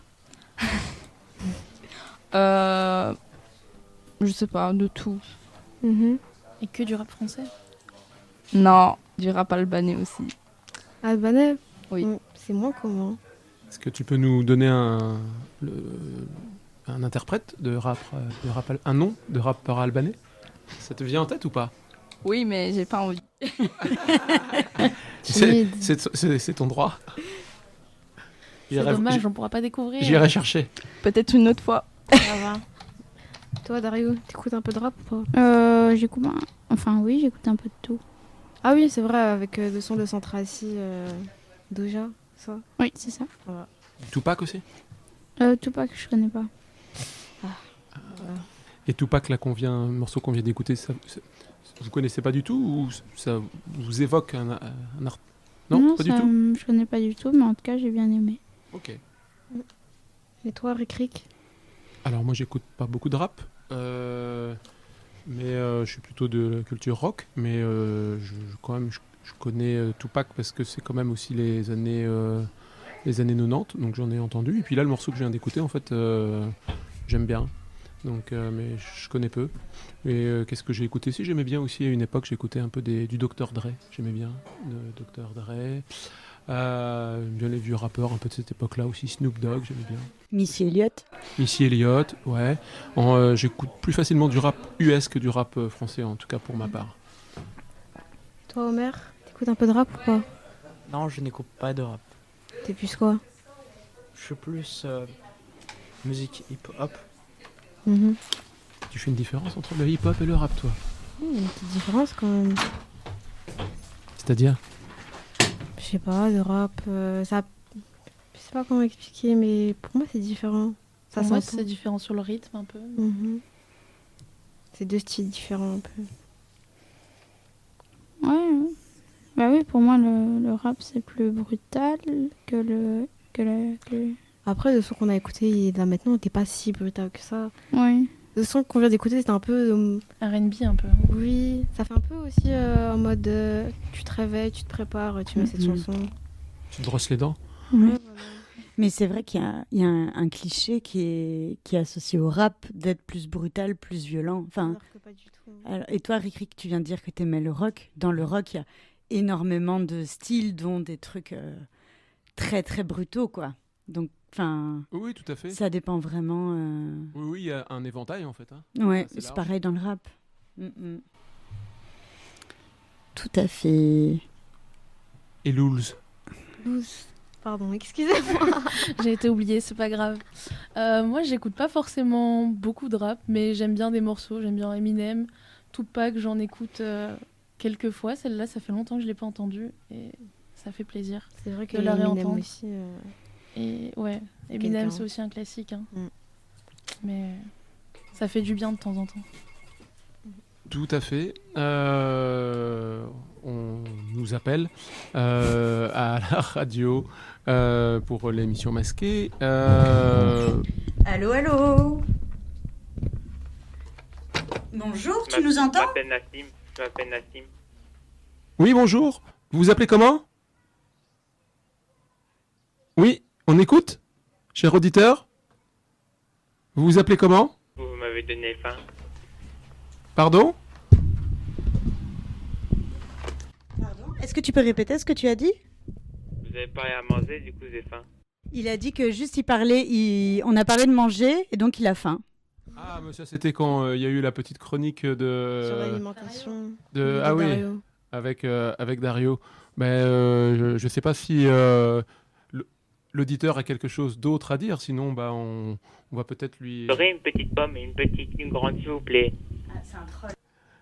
euh, Je sais pas, de tout. Mm-hmm. Et que du rap français? Non, du rap albanais aussi. Albanais? Oui. Mm, c'est moins commun. Est-ce que tu peux nous donner un, le, un interprète de rap, de rap, un nom de rappeur albanais? Ça te vient en tête ou pas? Oui, mais j'ai pas envie. c'est, c'est, c'est, c'est ton droit. C'est J'irai, dommage, j'... on pourra pas découvrir. J'irai chercher. Peut-être une autre fois. Ça va. Toi, Dario, t'écoutes un peu de rap ou pas? euh, J'écoute... Enfin, oui, j'écoute un peu de tout. Ah oui, c'est vrai, avec euh, le son de Centracy, euh, Doja, ça? Oui, c'est ça. Voilà. Tupac aussi? euh, Tupac, je connais pas. Ah, voilà. Et Tupac, là, qu'on vient, un morceau qu'on vient d'écouter, ça, ça, vous connaissez pas du tout ou ça vous évoque un, un art? Non, non, pas ça, du tout. Je connais pas du tout, mais en tout cas, j'ai bien aimé. Ok. Et toi, Rick Rick? Alors moi, j'écoute pas beaucoup de rap, euh, mais euh, je suis plutôt de culture rock. Mais euh, je, je, quand même, je, je connais euh, Tupac parce que c'est quand même aussi les années, euh, les années quatre-vingt-dix, donc j'en ai entendu. Et puis là, le morceau que je viens d'écouter, en fait, euh, j'aime bien. Donc, euh, mais je connais peu. Et euh, qu'est-ce que j'ai écouté? Si j'aimais bien aussi à une époque, j'écoutais un peu des, du docteur Dre. J'aimais bien le docteur Dre. Euh, bien les vieux rappeurs un peu de cette époque-là aussi. Snoop Dogg, j'aimais bien. Missy Elliott. Missy Elliott, ouais. En, euh, j'écoute plus facilement du rap U S que du rap euh, français, en tout cas pour ma part. Toi, Homer, t'écoutes un peu de rap ou pas? Non, je n'écoute pas de rap. T'es plus quoi? Je suis plus euh, musique hip-hop. Mmh. Tu fais une différence entre le hip-hop et le rap, toi? Il y a une petite différence quand même. C'est-à-dire? Je sais pas, le rap, euh, ça... Je sais pas comment expliquer, mais pour moi c'est différent. Ça pour moi c'est différent sur le rythme un peu. Mmh. C'est deux styles différents un peu. Ouais, ouais. Bah oui, pour moi le, le rap c'est plus brutal que le... Que le, que le... Après, le son qu'on a écouté là maintenant n'était pas si brutal que ça. Oui. Le son qu'on vient d'écouter, c'était un peu... Euh... R and B un peu. Oui, ça fait un peu aussi euh, en mode... Euh, tu te réveilles, tu te prépares, tu mets mmh. cette chanson. Tu te brosses les dents. Ouais. Ouais, voilà. Mais c'est vrai qu'il y a, il y a un, un cliché qui est, qui est associé au rap, d'être plus brutal, plus violent. Enfin, alors que pas du tout. Alors, et toi, Rick Rick, tu viens de dire que tu aimais le rock. Dans le rock, il y a énormément de styles, dont des trucs euh, très, très brutaux, quoi. Donc, enfin, oui, tout à fait. Ça dépend vraiment. Euh... Oui, oui, il y a un éventail en fait. Hein. Ouais, c'est, c'est pareil dans le rap. Mm-mm. Tout à fait. Et Lools. Lools. Pardon, excusez-moi. J'ai été oubliée, c'est pas grave. Euh, moi, j'écoute pas forcément beaucoup de rap, mais j'aime bien des morceaux. J'aime bien Eminem, Tupac, j'en écoute euh, quelques fois. Celle-là, ça fait longtemps que je l'ai pas entendue et ça fait plaisir. C'est vrai que de la réentendre aussi. Euh... Et ouais, Eminem c'est aussi un classique, hein. mm. mais ça fait du bien de temps en temps. Tout à fait. Euh, on nous appelle euh, à la radio euh, pour l'émission Masquée. Euh... Allô, allô. Bonjour, tu nous entends? Je m'appelle Nassim. Je m'appelle Nassim. Oui, bonjour. Vous vous appelez comment? Oui. On écoute, cher auditeur? Vous vous appelez comment? Vous m'avez donné faim. Pardon? Pardon? Est-ce que tu peux répéter ce que tu as dit? Vous avez parlé à manger, du coup j'ai faim. Il a dit que juste il parlait, il... on a parlé de manger et donc il a faim. Ah, mais ça c'était quand il euh, y a eu la petite chronique de... Sur l'alimentation. De... de ah oui, Dario. avec, euh, avec Dario. Mais euh, je ne sais pas si... Euh, l'auditeur a quelque chose d'autre à dire, sinon bah, on, on va peut-être lui... J'aurais une petite pomme et une petite, une grande, s'il vous plaît. Ah, c'est un troll.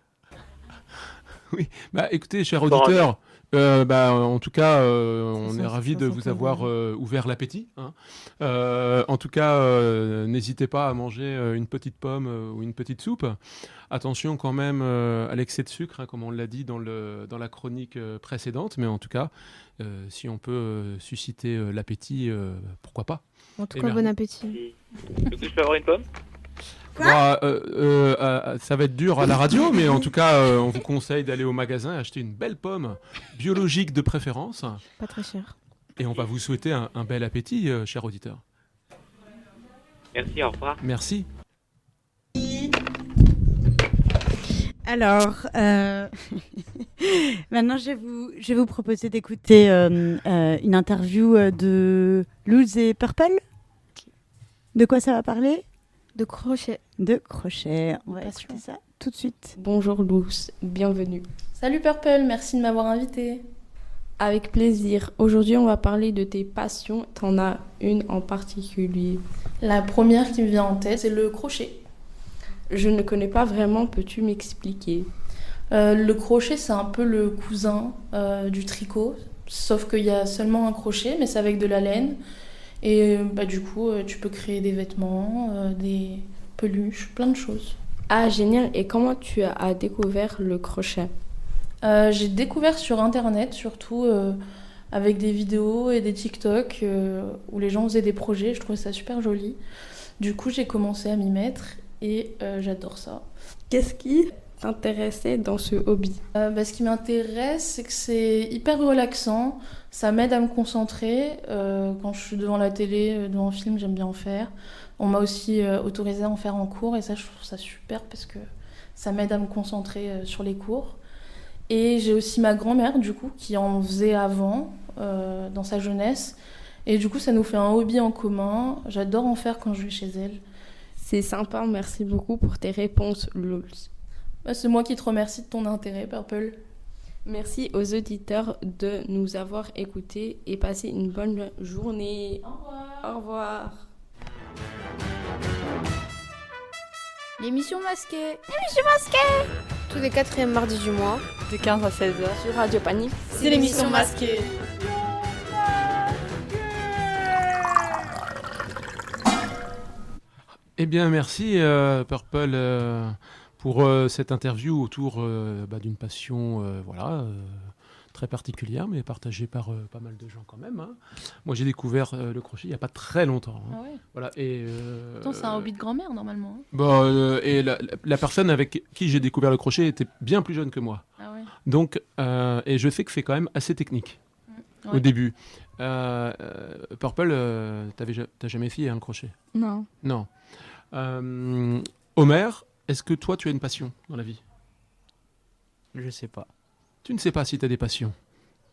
Oui, bah écoutez, cher auditeur, euh, bah, en tout cas, euh, on est ravis de vous avoir euh, ouvert l'appétit. Hein. Euh, en tout cas, euh, n'hésitez pas à manger euh, une petite pomme euh, ou une petite soupe. Attention quand même euh, à l'excès de sucre, hein, comme on l'a dit dans, le, dans la chronique euh, précédente, mais en tout cas, euh, si on peut euh, susciter euh, l'appétit, euh, pourquoi pas. En tout Et cas, merci. Bon appétit. Du coup, je peux avoir une pomme? Quoi Bah, euh, euh, euh, ça va être dur à la radio, mais en tout cas, euh, on vous conseille d'aller au magasin et acheter une belle pomme, biologique de préférence. Pas très cher. Et on va vous souhaiter un, un bel appétit, euh, cher auditeur. Merci, au revoir. Merci. Alors, euh, maintenant, je vais, vous, je vais vous proposer d'écouter euh, euh, une interview euh, de Luz et Purple. De quoi ça va parler ? De crochet. De crochet. On va écouter ça tout de suite. Bonjour Luz, bienvenue. Salut Purple, merci de m'avoir invité. Avec plaisir. Aujourd'hui, on va parler de tes passions. T'en as une en particulier. La première qui me vient en tête, c'est le crochet. Je ne connais pas vraiment, peux-tu m'expliquer ? euh, Le crochet, c'est un peu le cousin euh, du tricot, sauf qu'il y a seulement un crochet, mais c'est avec de la laine. Et bah, du coup, euh, tu peux créer des vêtements, euh, des peluches, plein de choses. Ah, génial. Et comment tu as découvert le crochet ? euh, J'ai découvert sur Internet, surtout euh, avec des vidéos et des TikTok euh, où les gens faisaient des projets. Je trouvais ça super joli. Du coup, j'ai commencé à m'y mettre. Et euh, j'adore ça. Qu'est-ce qui t'intéressait dans ce hobby ? euh, bah, Ce qui m'intéresse, c'est que c'est hyper relaxant. Ça m'aide à me concentrer. Euh, quand je suis devant la télé, devant un film, j'aime bien en faire. On m'a aussi euh, autorisé à en faire en cours. Et ça, je trouve ça super parce que ça m'aide à me concentrer euh, sur les cours. Et j'ai aussi ma grand-mère, du coup, qui en faisait avant, euh, dans sa jeunesse. Et du coup, ça nous fait un hobby en commun. J'adore en faire quand je vais chez elle. C'est sympa, merci beaucoup pour tes réponses, Luz. Bah, c'est moi qui te remercie de ton intérêt, Purple. Merci aux auditeurs de nous avoir écoutés et passez une bonne journée. Au revoir. Au revoir. L'émission masquée. L'émission masquée. Tous les quatrièmes mardis du mois. De quinze à seize heures. Sur Radio Panique. C'est l'émission masquée. Eh bien, merci euh, Purple euh, pour euh, cette interview autour euh, bah, d'une passion euh, voilà, euh, très particulière, mais partagée par euh, pas mal de gens quand même. Hein. Moi, j'ai découvert euh, le crochet il n'y a pas très longtemps. Hein. Ah ouais. Voilà, et, euh, Pourtant, c'est un hobby de grand-mère, normalement. Hein. Bon, euh, et la, la, la personne avec qui j'ai découvert le crochet était bien plus jeune que moi. Ah ouais. Donc, euh, et je sais que c'est quand même assez technique mmh. au ouais. début. Euh, euh, Purple, euh, t'avais, t'as jamais fait hein, le crochet ? Non. Non. Euh, Homer, est-ce que toi tu as une passion dans la vie ? Je sais pas. Tu ne sais pas si tu as des passions. Dario ?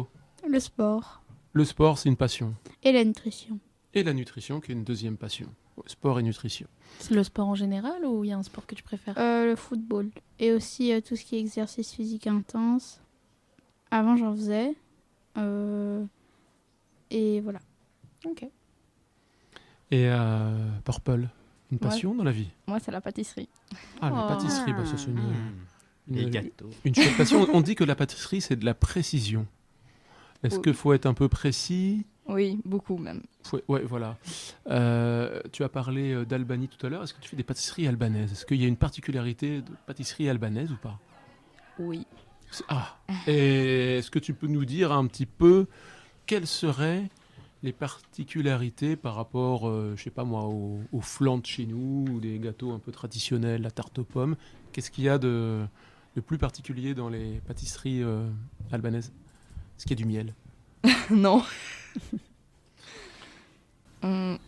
Le sport. Le sport, c'est une passion. Et la nutrition. Et la nutrition, qui est une deuxième passion. Sport et nutrition. C'est le sport en général ou il y a un sport que tu préfères ? euh, Le football. Et aussi euh, tout ce qui est exercice physique intense. Avant, j'en faisais. Euh... Et voilà. Ok. Et euh, Purple ? Une passion ouais. dans la vie ? Moi, c'est la pâtisserie. Ah, oh. la pâtisserie, bah, ça, c'est une, une, Les gâteaux. Une chouette passion. On dit que la pâtisserie, c'est de la précision. Est-ce oui. qu'il faut être un peu précis ? Oui, beaucoup même. Faut, ouais, voilà. Euh, tu as parlé d'Albanie tout à l'heure. Est-ce que tu fais des pâtisseries albanaises ? Est-ce qu'il y a une particularité de pâtisserie albanaise ou pas ? Oui. Ah. Et est-ce que tu peux nous dire un petit peu quelles seraient les particularités par rapport, euh, je sais pas moi, au, au flan de chez nous, ou des gâteaux un peu traditionnels, la tarte aux pommes. Qu'est-ce qu'il y a de, de plus particulier dans les pâtisseries euh, albanaises ? Est-ce qu'il y a du miel ? Non. hum.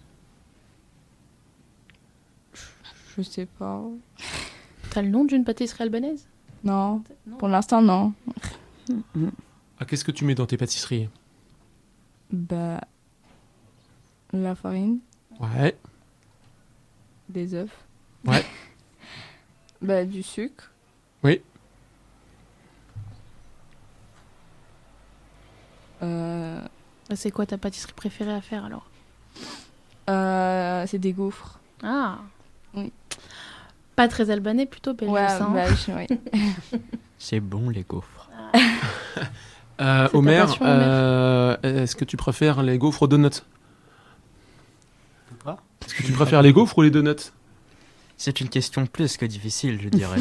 Je sais pas. T'as le nom d'une pâtisserie albanaise ? Non. non. Pour l'instant, non. Ah, qu'est-ce que tu mets dans tes pâtisseries ? Bah, la farine. Ouais. Des œufs. Ouais. Bah, du sucre. Oui. Euh... C'est quoi ta pâtisserie préférée à faire alors ? euh, C'est des gaufres. Ah. Oui. Pas très albanais, plutôt belge. Ouais, hein. belge, oui. C'est bon les gaufres. Euh, Homer, euh, est-ce que tu préfères les gaufres aux donuts ? Quoi ? Est-ce que tu préfères les gaufres ou les donuts ? C'est une question plus que difficile, je dirais.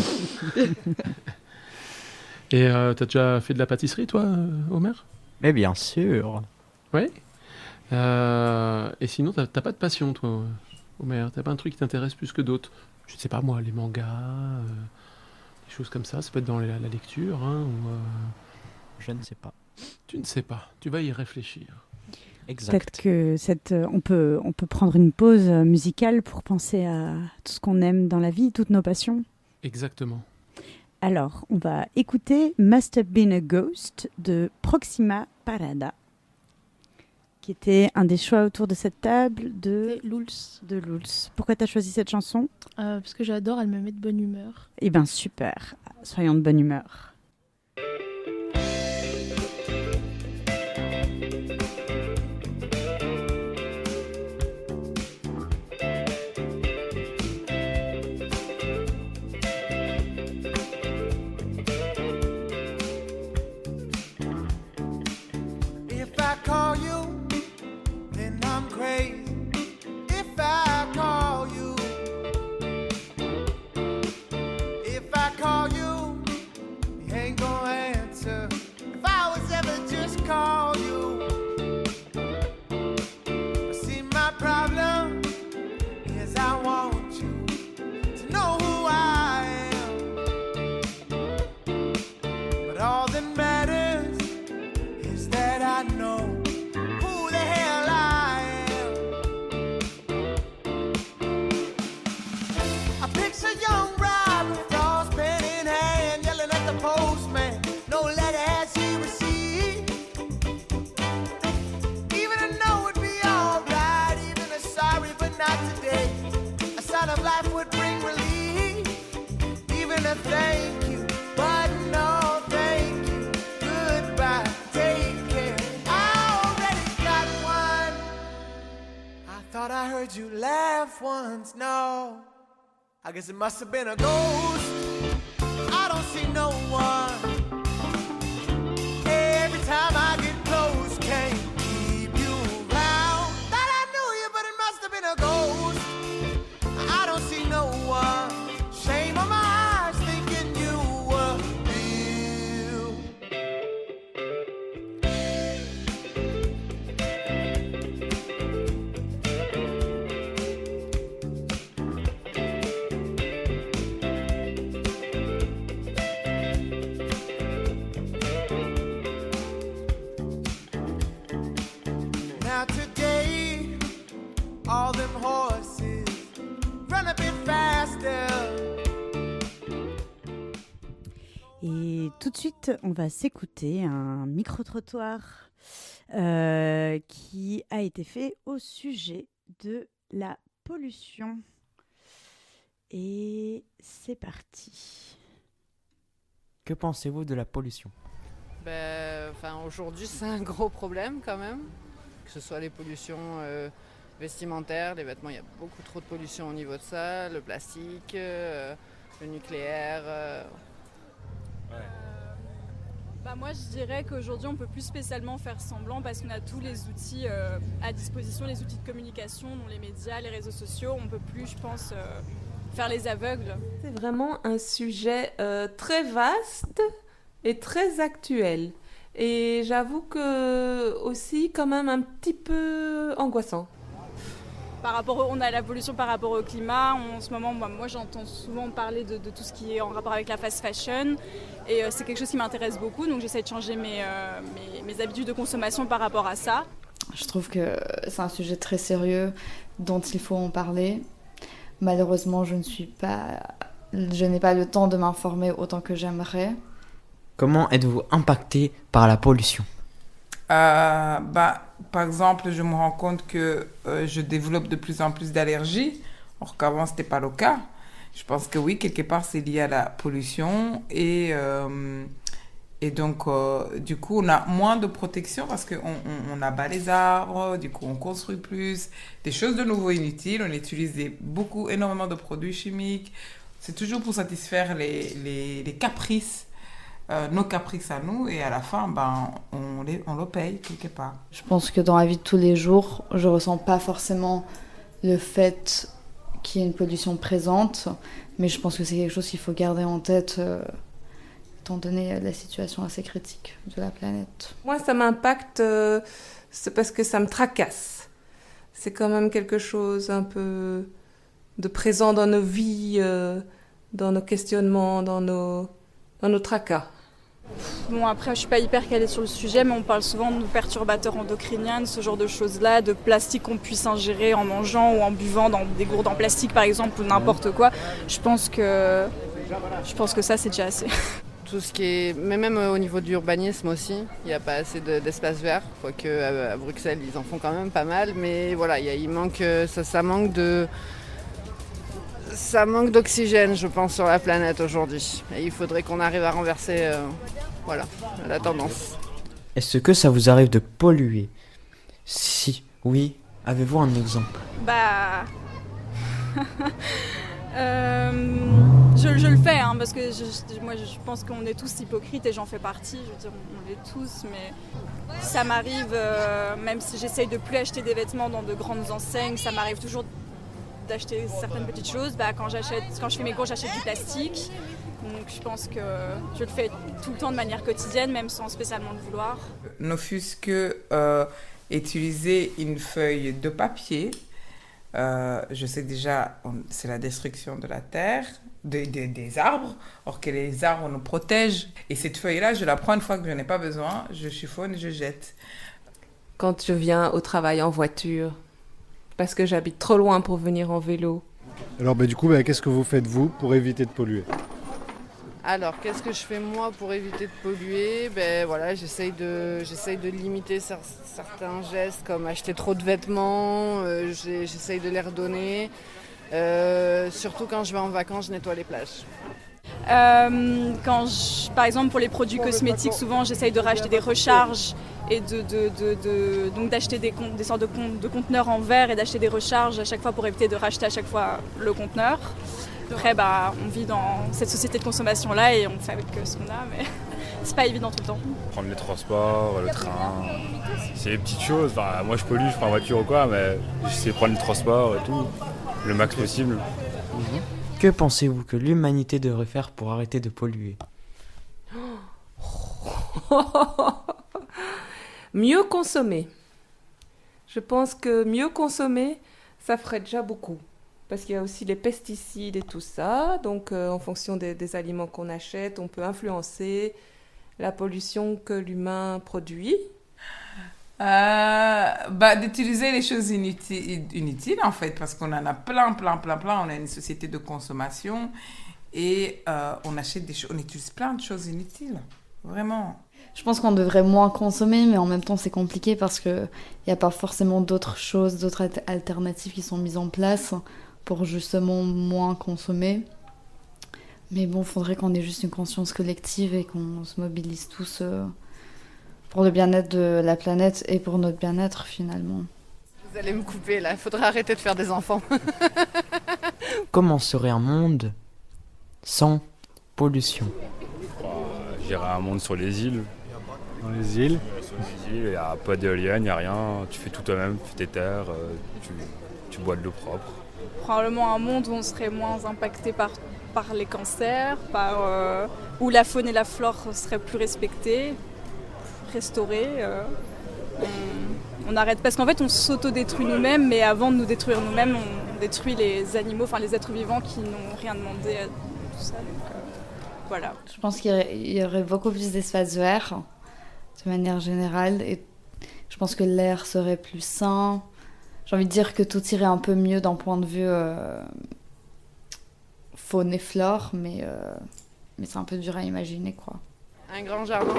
Et euh, t'as déjà fait de la pâtisserie, toi, Homer ? Mais bien sûr. Oui. Euh, et sinon, t'as, t'as pas de passion, toi ? Omer, t'as pas un truc qui t'intéresse plus que d'autres? Je ne sais pas moi, les mangas, euh, des choses comme ça, ça peut être dans la, la lecture. Hein, ou, euh... Je ne sais pas. Tu ne sais pas, tu vas y réfléchir. Exact. Peut-être que cette, euh, on, peut, on peut prendre une pause euh, musicale pour penser à tout ce qu'on aime dans la vie, toutes nos passions. Exactement. Alors, on va écouter Must Have Been a Ghost de Proxima Parada, qui était un des choix autour de cette table de Lulz. De Lulz. Pourquoi tu as choisi cette chanson? euh, Parce que j'adore, elle me met de bonne humeur. Eh bien, super. Soyons de bonne humeur. Thank you, but no thank you. Goodbye, take care. I already got one. I thought I heard you laugh once. No, I guess it must have been a ghost. I don't see no one. Every time I get close, can't keep you around. Thought I knew you, but it must have been a ghost. I don't see no one. Shame on my eyes, thinking you were real. Now today, all them horses run a bit faster. Et tout de suite, on va s'écouter un micro-trottoir euh, qui a été fait au sujet de la pollution. Et c'est parti. Que pensez-vous de la pollution? Ben, enfin, aujourd'hui, c'est un gros problème quand même. Que ce soit les pollutions euh, vestimentaires, les vêtements, il y a beaucoup trop de pollution au niveau de ça. Le plastique, euh, le nucléaire. Euh... Ouais. Bah moi je dirais qu'aujourd'hui on peut plus spécialement faire semblant parce qu'on a tous les outils euh, à disposition, les outils de communication, dont les médias, les réseaux sociaux. On peut plus, je pense, euh, faire les aveugles. C'est vraiment un sujet euh, très vaste et très actuel. Et j'avoue que aussi quand même un petit peu angoissant. Par rapport au, on a la pollution par rapport au climat. En ce moment, bah, moi j'entends souvent parler de, de tout ce qui est en rapport avec la fast fashion. Et euh, c'est quelque chose qui m'intéresse beaucoup. Donc j'essaie de changer mes, euh, mes, mes habitudes de consommation par rapport à ça. Je trouve que c'est un sujet très sérieux dont il faut en parler. Malheureusement, je ne suis pas, je n'ai pas le temps de m'informer autant que j'aimerais. Comment êtes-vous impacté par la pollution? Euh, bah, par exemple, je me rends compte que euh, je développe de plus en plus d'allergies, alors qu'avant, ce n'était pas le cas. Je pense que oui, quelque part, c'est lié à la pollution. Et, euh, et donc, euh, du coup, on a moins de protection parce qu'on on, on abat les arbres, du coup, on construit plus. Des choses de nouveau inutiles. On utilise des, beaucoup, énormément de produits chimiques. C'est toujours pour satisfaire les, les, les caprices. Euh, nos caprices à nous, et à la fin, ben, on, les, on le paye quelque part. Je pense que dans la vie de tous les jours, je ressens pas forcément le fait qu'il y ait une pollution présente, mais je pense que c'est quelque chose qu'il faut garder en tête, euh, étant donné la situation assez critique de la planète. Moi, ça m'impacte, euh, c'est parce que ça me tracasse. c'est quand même quelque chose un peu de présent dans nos vies, euh, dans nos questionnements, dans nos, dans nos tracas. Bon, après, je suis pas hyper calée sur le sujet, mais on parle souvent de perturbateurs endocriniens, de ce genre de choses-là, de plastique qu'on puisse ingérer en mangeant ou en buvant dans des gourdes en plastique, par exemple, ou n'importe quoi. Je pense que, je pense que ça, c'est déjà assez. Tout ce qui est, mais même au niveau de l'urbanisme aussi, il n'y a pas assez de, d'espace vert, quoique à, à Bruxelles, ils en font quand même pas mal, mais voilà, il, y a, il manque, ça, ça manque de... Ça manque d'oxygène, je pense, sur la planète aujourd'hui. Et il faudrait qu'on arrive à renverser euh, voilà, la tendance. Est-ce que ça vous arrive de polluer? Si oui, avez-vous un exemple? Bah... euh, je, je le fais, hein, parce que je, moi je pense qu'on est tous hypocrites et j'en fais partie. Je veux dire, on l'est tous, mais ça m'arrive, euh, même si j'essaye de plus acheter des vêtements dans de grandes enseignes, ça m'arrive toujours d'acheter certaines petites choses. Bah, quand, j'achète, quand je fais mes courses, j'achète du plastique. Donc je pense que je le fais tout le temps de manière quotidienne, même sans spécialement le vouloir. N'offusque euh, utiliser une feuille de papier. Euh, je sais que déjà, on, c'est la destruction de la terre, de, de, des arbres, or que les arbres nous protègent. Et cette feuille-là, je la prends une fois que je n'en ai pas besoin, je chiffonne et je jette. Quand je viens au travail en voiture, parce que j'habite trop loin pour venir en vélo. Alors bah, du coup, bah, qu'est-ce que vous faites vous pour éviter de polluer? Alors, qu'est-ce que je fais moi pour éviter de polluer? Ben voilà, j'essaye de, j'essaye de limiter cer- certains gestes comme acheter trop de vêtements, euh, j'ai, j'essaye de les redonner. Euh, surtout quand je vais en vacances, je nettoie les plages. Euh, quand je, par exemple pour les produits cosmétiques, souvent j'essaye de racheter des recharges et de, de, de, de, donc d'acheter des, des sortes de, de conteneurs en verre et d'acheter des recharges à chaque fois pour éviter de racheter à chaque fois le conteneur. Après, bah, on vit dans cette société de consommation-là et on fait avec ce qu'on a, mais c'est pas évident tout le temps. Prendre les transports, le train, c'est les petites choses. Enfin, moi je pollue, je prends la voiture ou quoi, mais j'essaie de prendre les transports et tout, le max possible. Mmh. Que pensez-vous que l'humanité devrait faire pour arrêter de polluer? Mieux consommer. Je pense que mieux consommer, ça ferait déjà beaucoup. Parce qu'il y a aussi les pesticides et tout ça. Donc, euh, en fonction des, des aliments qu'on achète, on peut influencer la pollution que l'humain produit. Euh, bah, d'utiliser les choses inutiles, inutiles, en fait, parce qu'on en a plein, plein, plein, plein. On a une société de consommation et euh, on achète des choses, on utilise plein de choses inutiles. Vraiment. Je pense qu'on devrait moins consommer, mais en même temps, c'est compliqué parce qu'il n'y a pas forcément d'autres choses, d'autres alternatives qui sont mises en place pour justement moins consommer. Mais bon, il faudrait qu'on ait juste une conscience collective et qu'on se mobilise tous euh, pour le bien-être de la planète et pour notre bien-être finalement. Vous allez me couper là, il faudrait arrêter de faire des enfants. Comment serait un monde sans pollution? Bah, j'irais un monde sur les îles. Dans les îles euh, Sur les îles, il n'y a pas d'éoliennes, il n'y a rien. Tu fais tout toi-même, tu fais tes terres, euh, tu, tu bois de l'eau propre. Probablement un monde où on serait moins impacté par, par les cancers, par, euh, où la faune et la flore seraient plus respectées, restaurées. Euh, on, on arrête, parce qu'en fait on s'auto-détruit nous-mêmes, mais avant de nous détruire nous-mêmes, on détruit les animaux, enfin les êtres vivants qui n'ont rien demandé à tout ça. Donc, euh, voilà. Je pense qu'il y aurait, il y aurait beaucoup plus d'espace vert, de manière générale, et je pense que l'air serait plus sain. J'ai envie de dire que tout irait un peu mieux d'un point de vue euh, faune et flore, mais, euh, mais c'est un peu dur à imaginer, quoi. Un grand jardin.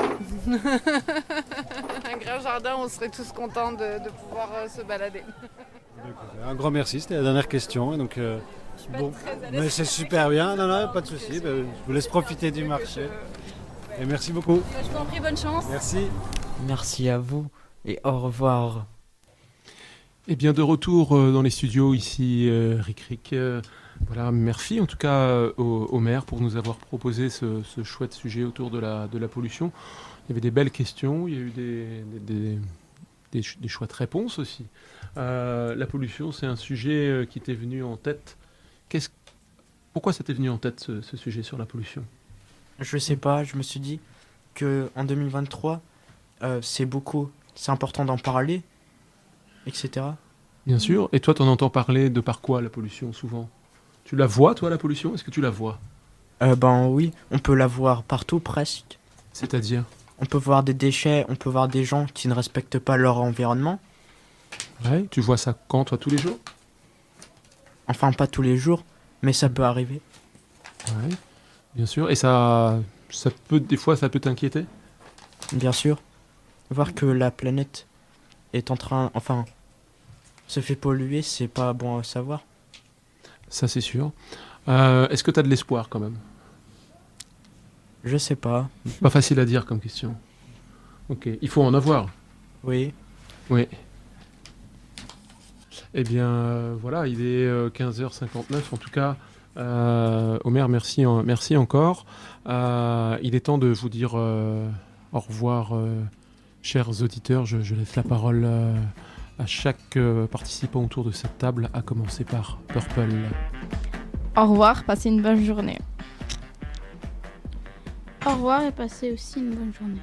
Un grand jardin, on serait tous contents de, de pouvoir euh, se balader. Un grand merci, c'était la dernière question. Et donc, euh, bon, mais c'est super bien, non, non, pas de souci. Ben, je vous laisse profiter du marché. Et merci beaucoup. Je vous en prie, bonne chance. Merci. Merci à vous et au revoir. Et bien de retour euh, dans les studios ici, euh, Ric Ric. Euh, voilà, merci en tout cas euh, au, au maire pour nous avoir proposé ce, ce chouette sujet autour de la, de la pollution. Il y avait des belles questions, il y a eu des, des, des, des, des chouettes réponses aussi. Euh, la pollution, c'est un sujet euh, qui t'est venu en tête. Qu'est-ce, pourquoi ça t'est venu en tête ce, ce sujet sur la pollution? Je sais pas, je me suis dit qu'en deux mille vingt-trois, euh, c'est beaucoup, c'est important d'en parler, et cetera. Bien sûr. Et toi, t'en entends parler de par quoi, la pollution, souvent? Tu la vois, toi, la pollution? Est-ce que tu la vois? Euh, ben oui, on peut la voir partout presque. C'est-à-dire? On peut voir des déchets, on peut voir des gens qui ne respectent pas leur environnement. Ouais, tu vois ça quand, toi, tous les jours? Enfin, pas tous les jours, mais ça peut arriver. Ouais, bien sûr. Et ça, ça peut, des fois, ça peut t'inquiéter? Bien sûr. Voir que la planète est en train, enfin, se fait polluer, c'est pas bon à savoir. Ça, c'est sûr. Euh, est-ce que tu as de l'espoir, quand même? Je sais pas. Pas facile à dire comme question. Ok, il faut en avoir. Oui. Oui. Eh bien, euh, voilà, il est euh, quinze heures cinquante-neuf. En tout cas, euh, Omer, merci, en, merci encore. Euh, il est temps de vous dire euh, au revoir, euh, chers auditeurs. Je, je laisse la parole euh, à chaque euh, participant autour de cette table, à commencer par Purple. Au revoir, passez une bonne journée. Au revoir et passez aussi une bonne journée.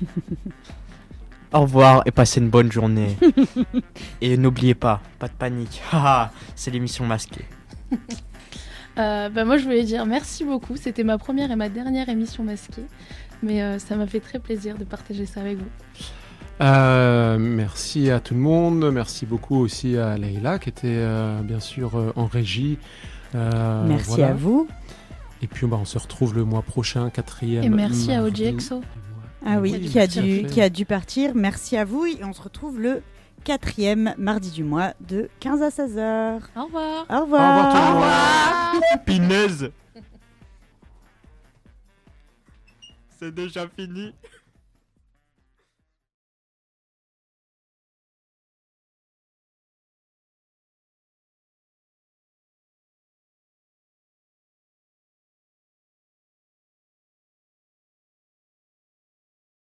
Au revoir et passez une bonne journée. Et n'oubliez pas, pas de panique. Haha, c'est l'émission masquée. euh, bah moi, je voulais dire merci beaucoup. C'était ma première et ma dernière émission masquée. Mais euh, ça m'a fait très plaisir de partager ça avec vous. Euh, merci à tout le monde. Merci beaucoup aussi à Leïla qui était euh, bien sûr euh, en régie. Euh, merci voilà. à vous. Et puis bah, on se retrouve le mois prochain, quatrième. Et merci mardi. à O G X O. Ah oui, oui qui, a tout à dû, fait. qui a dû partir. Merci à vous. Et on se retrouve le quatrième mardi du mois de quinze à seize heures. Au revoir. Au revoir. Au revoir tout le monde. Pineuse. C'est déjà fini.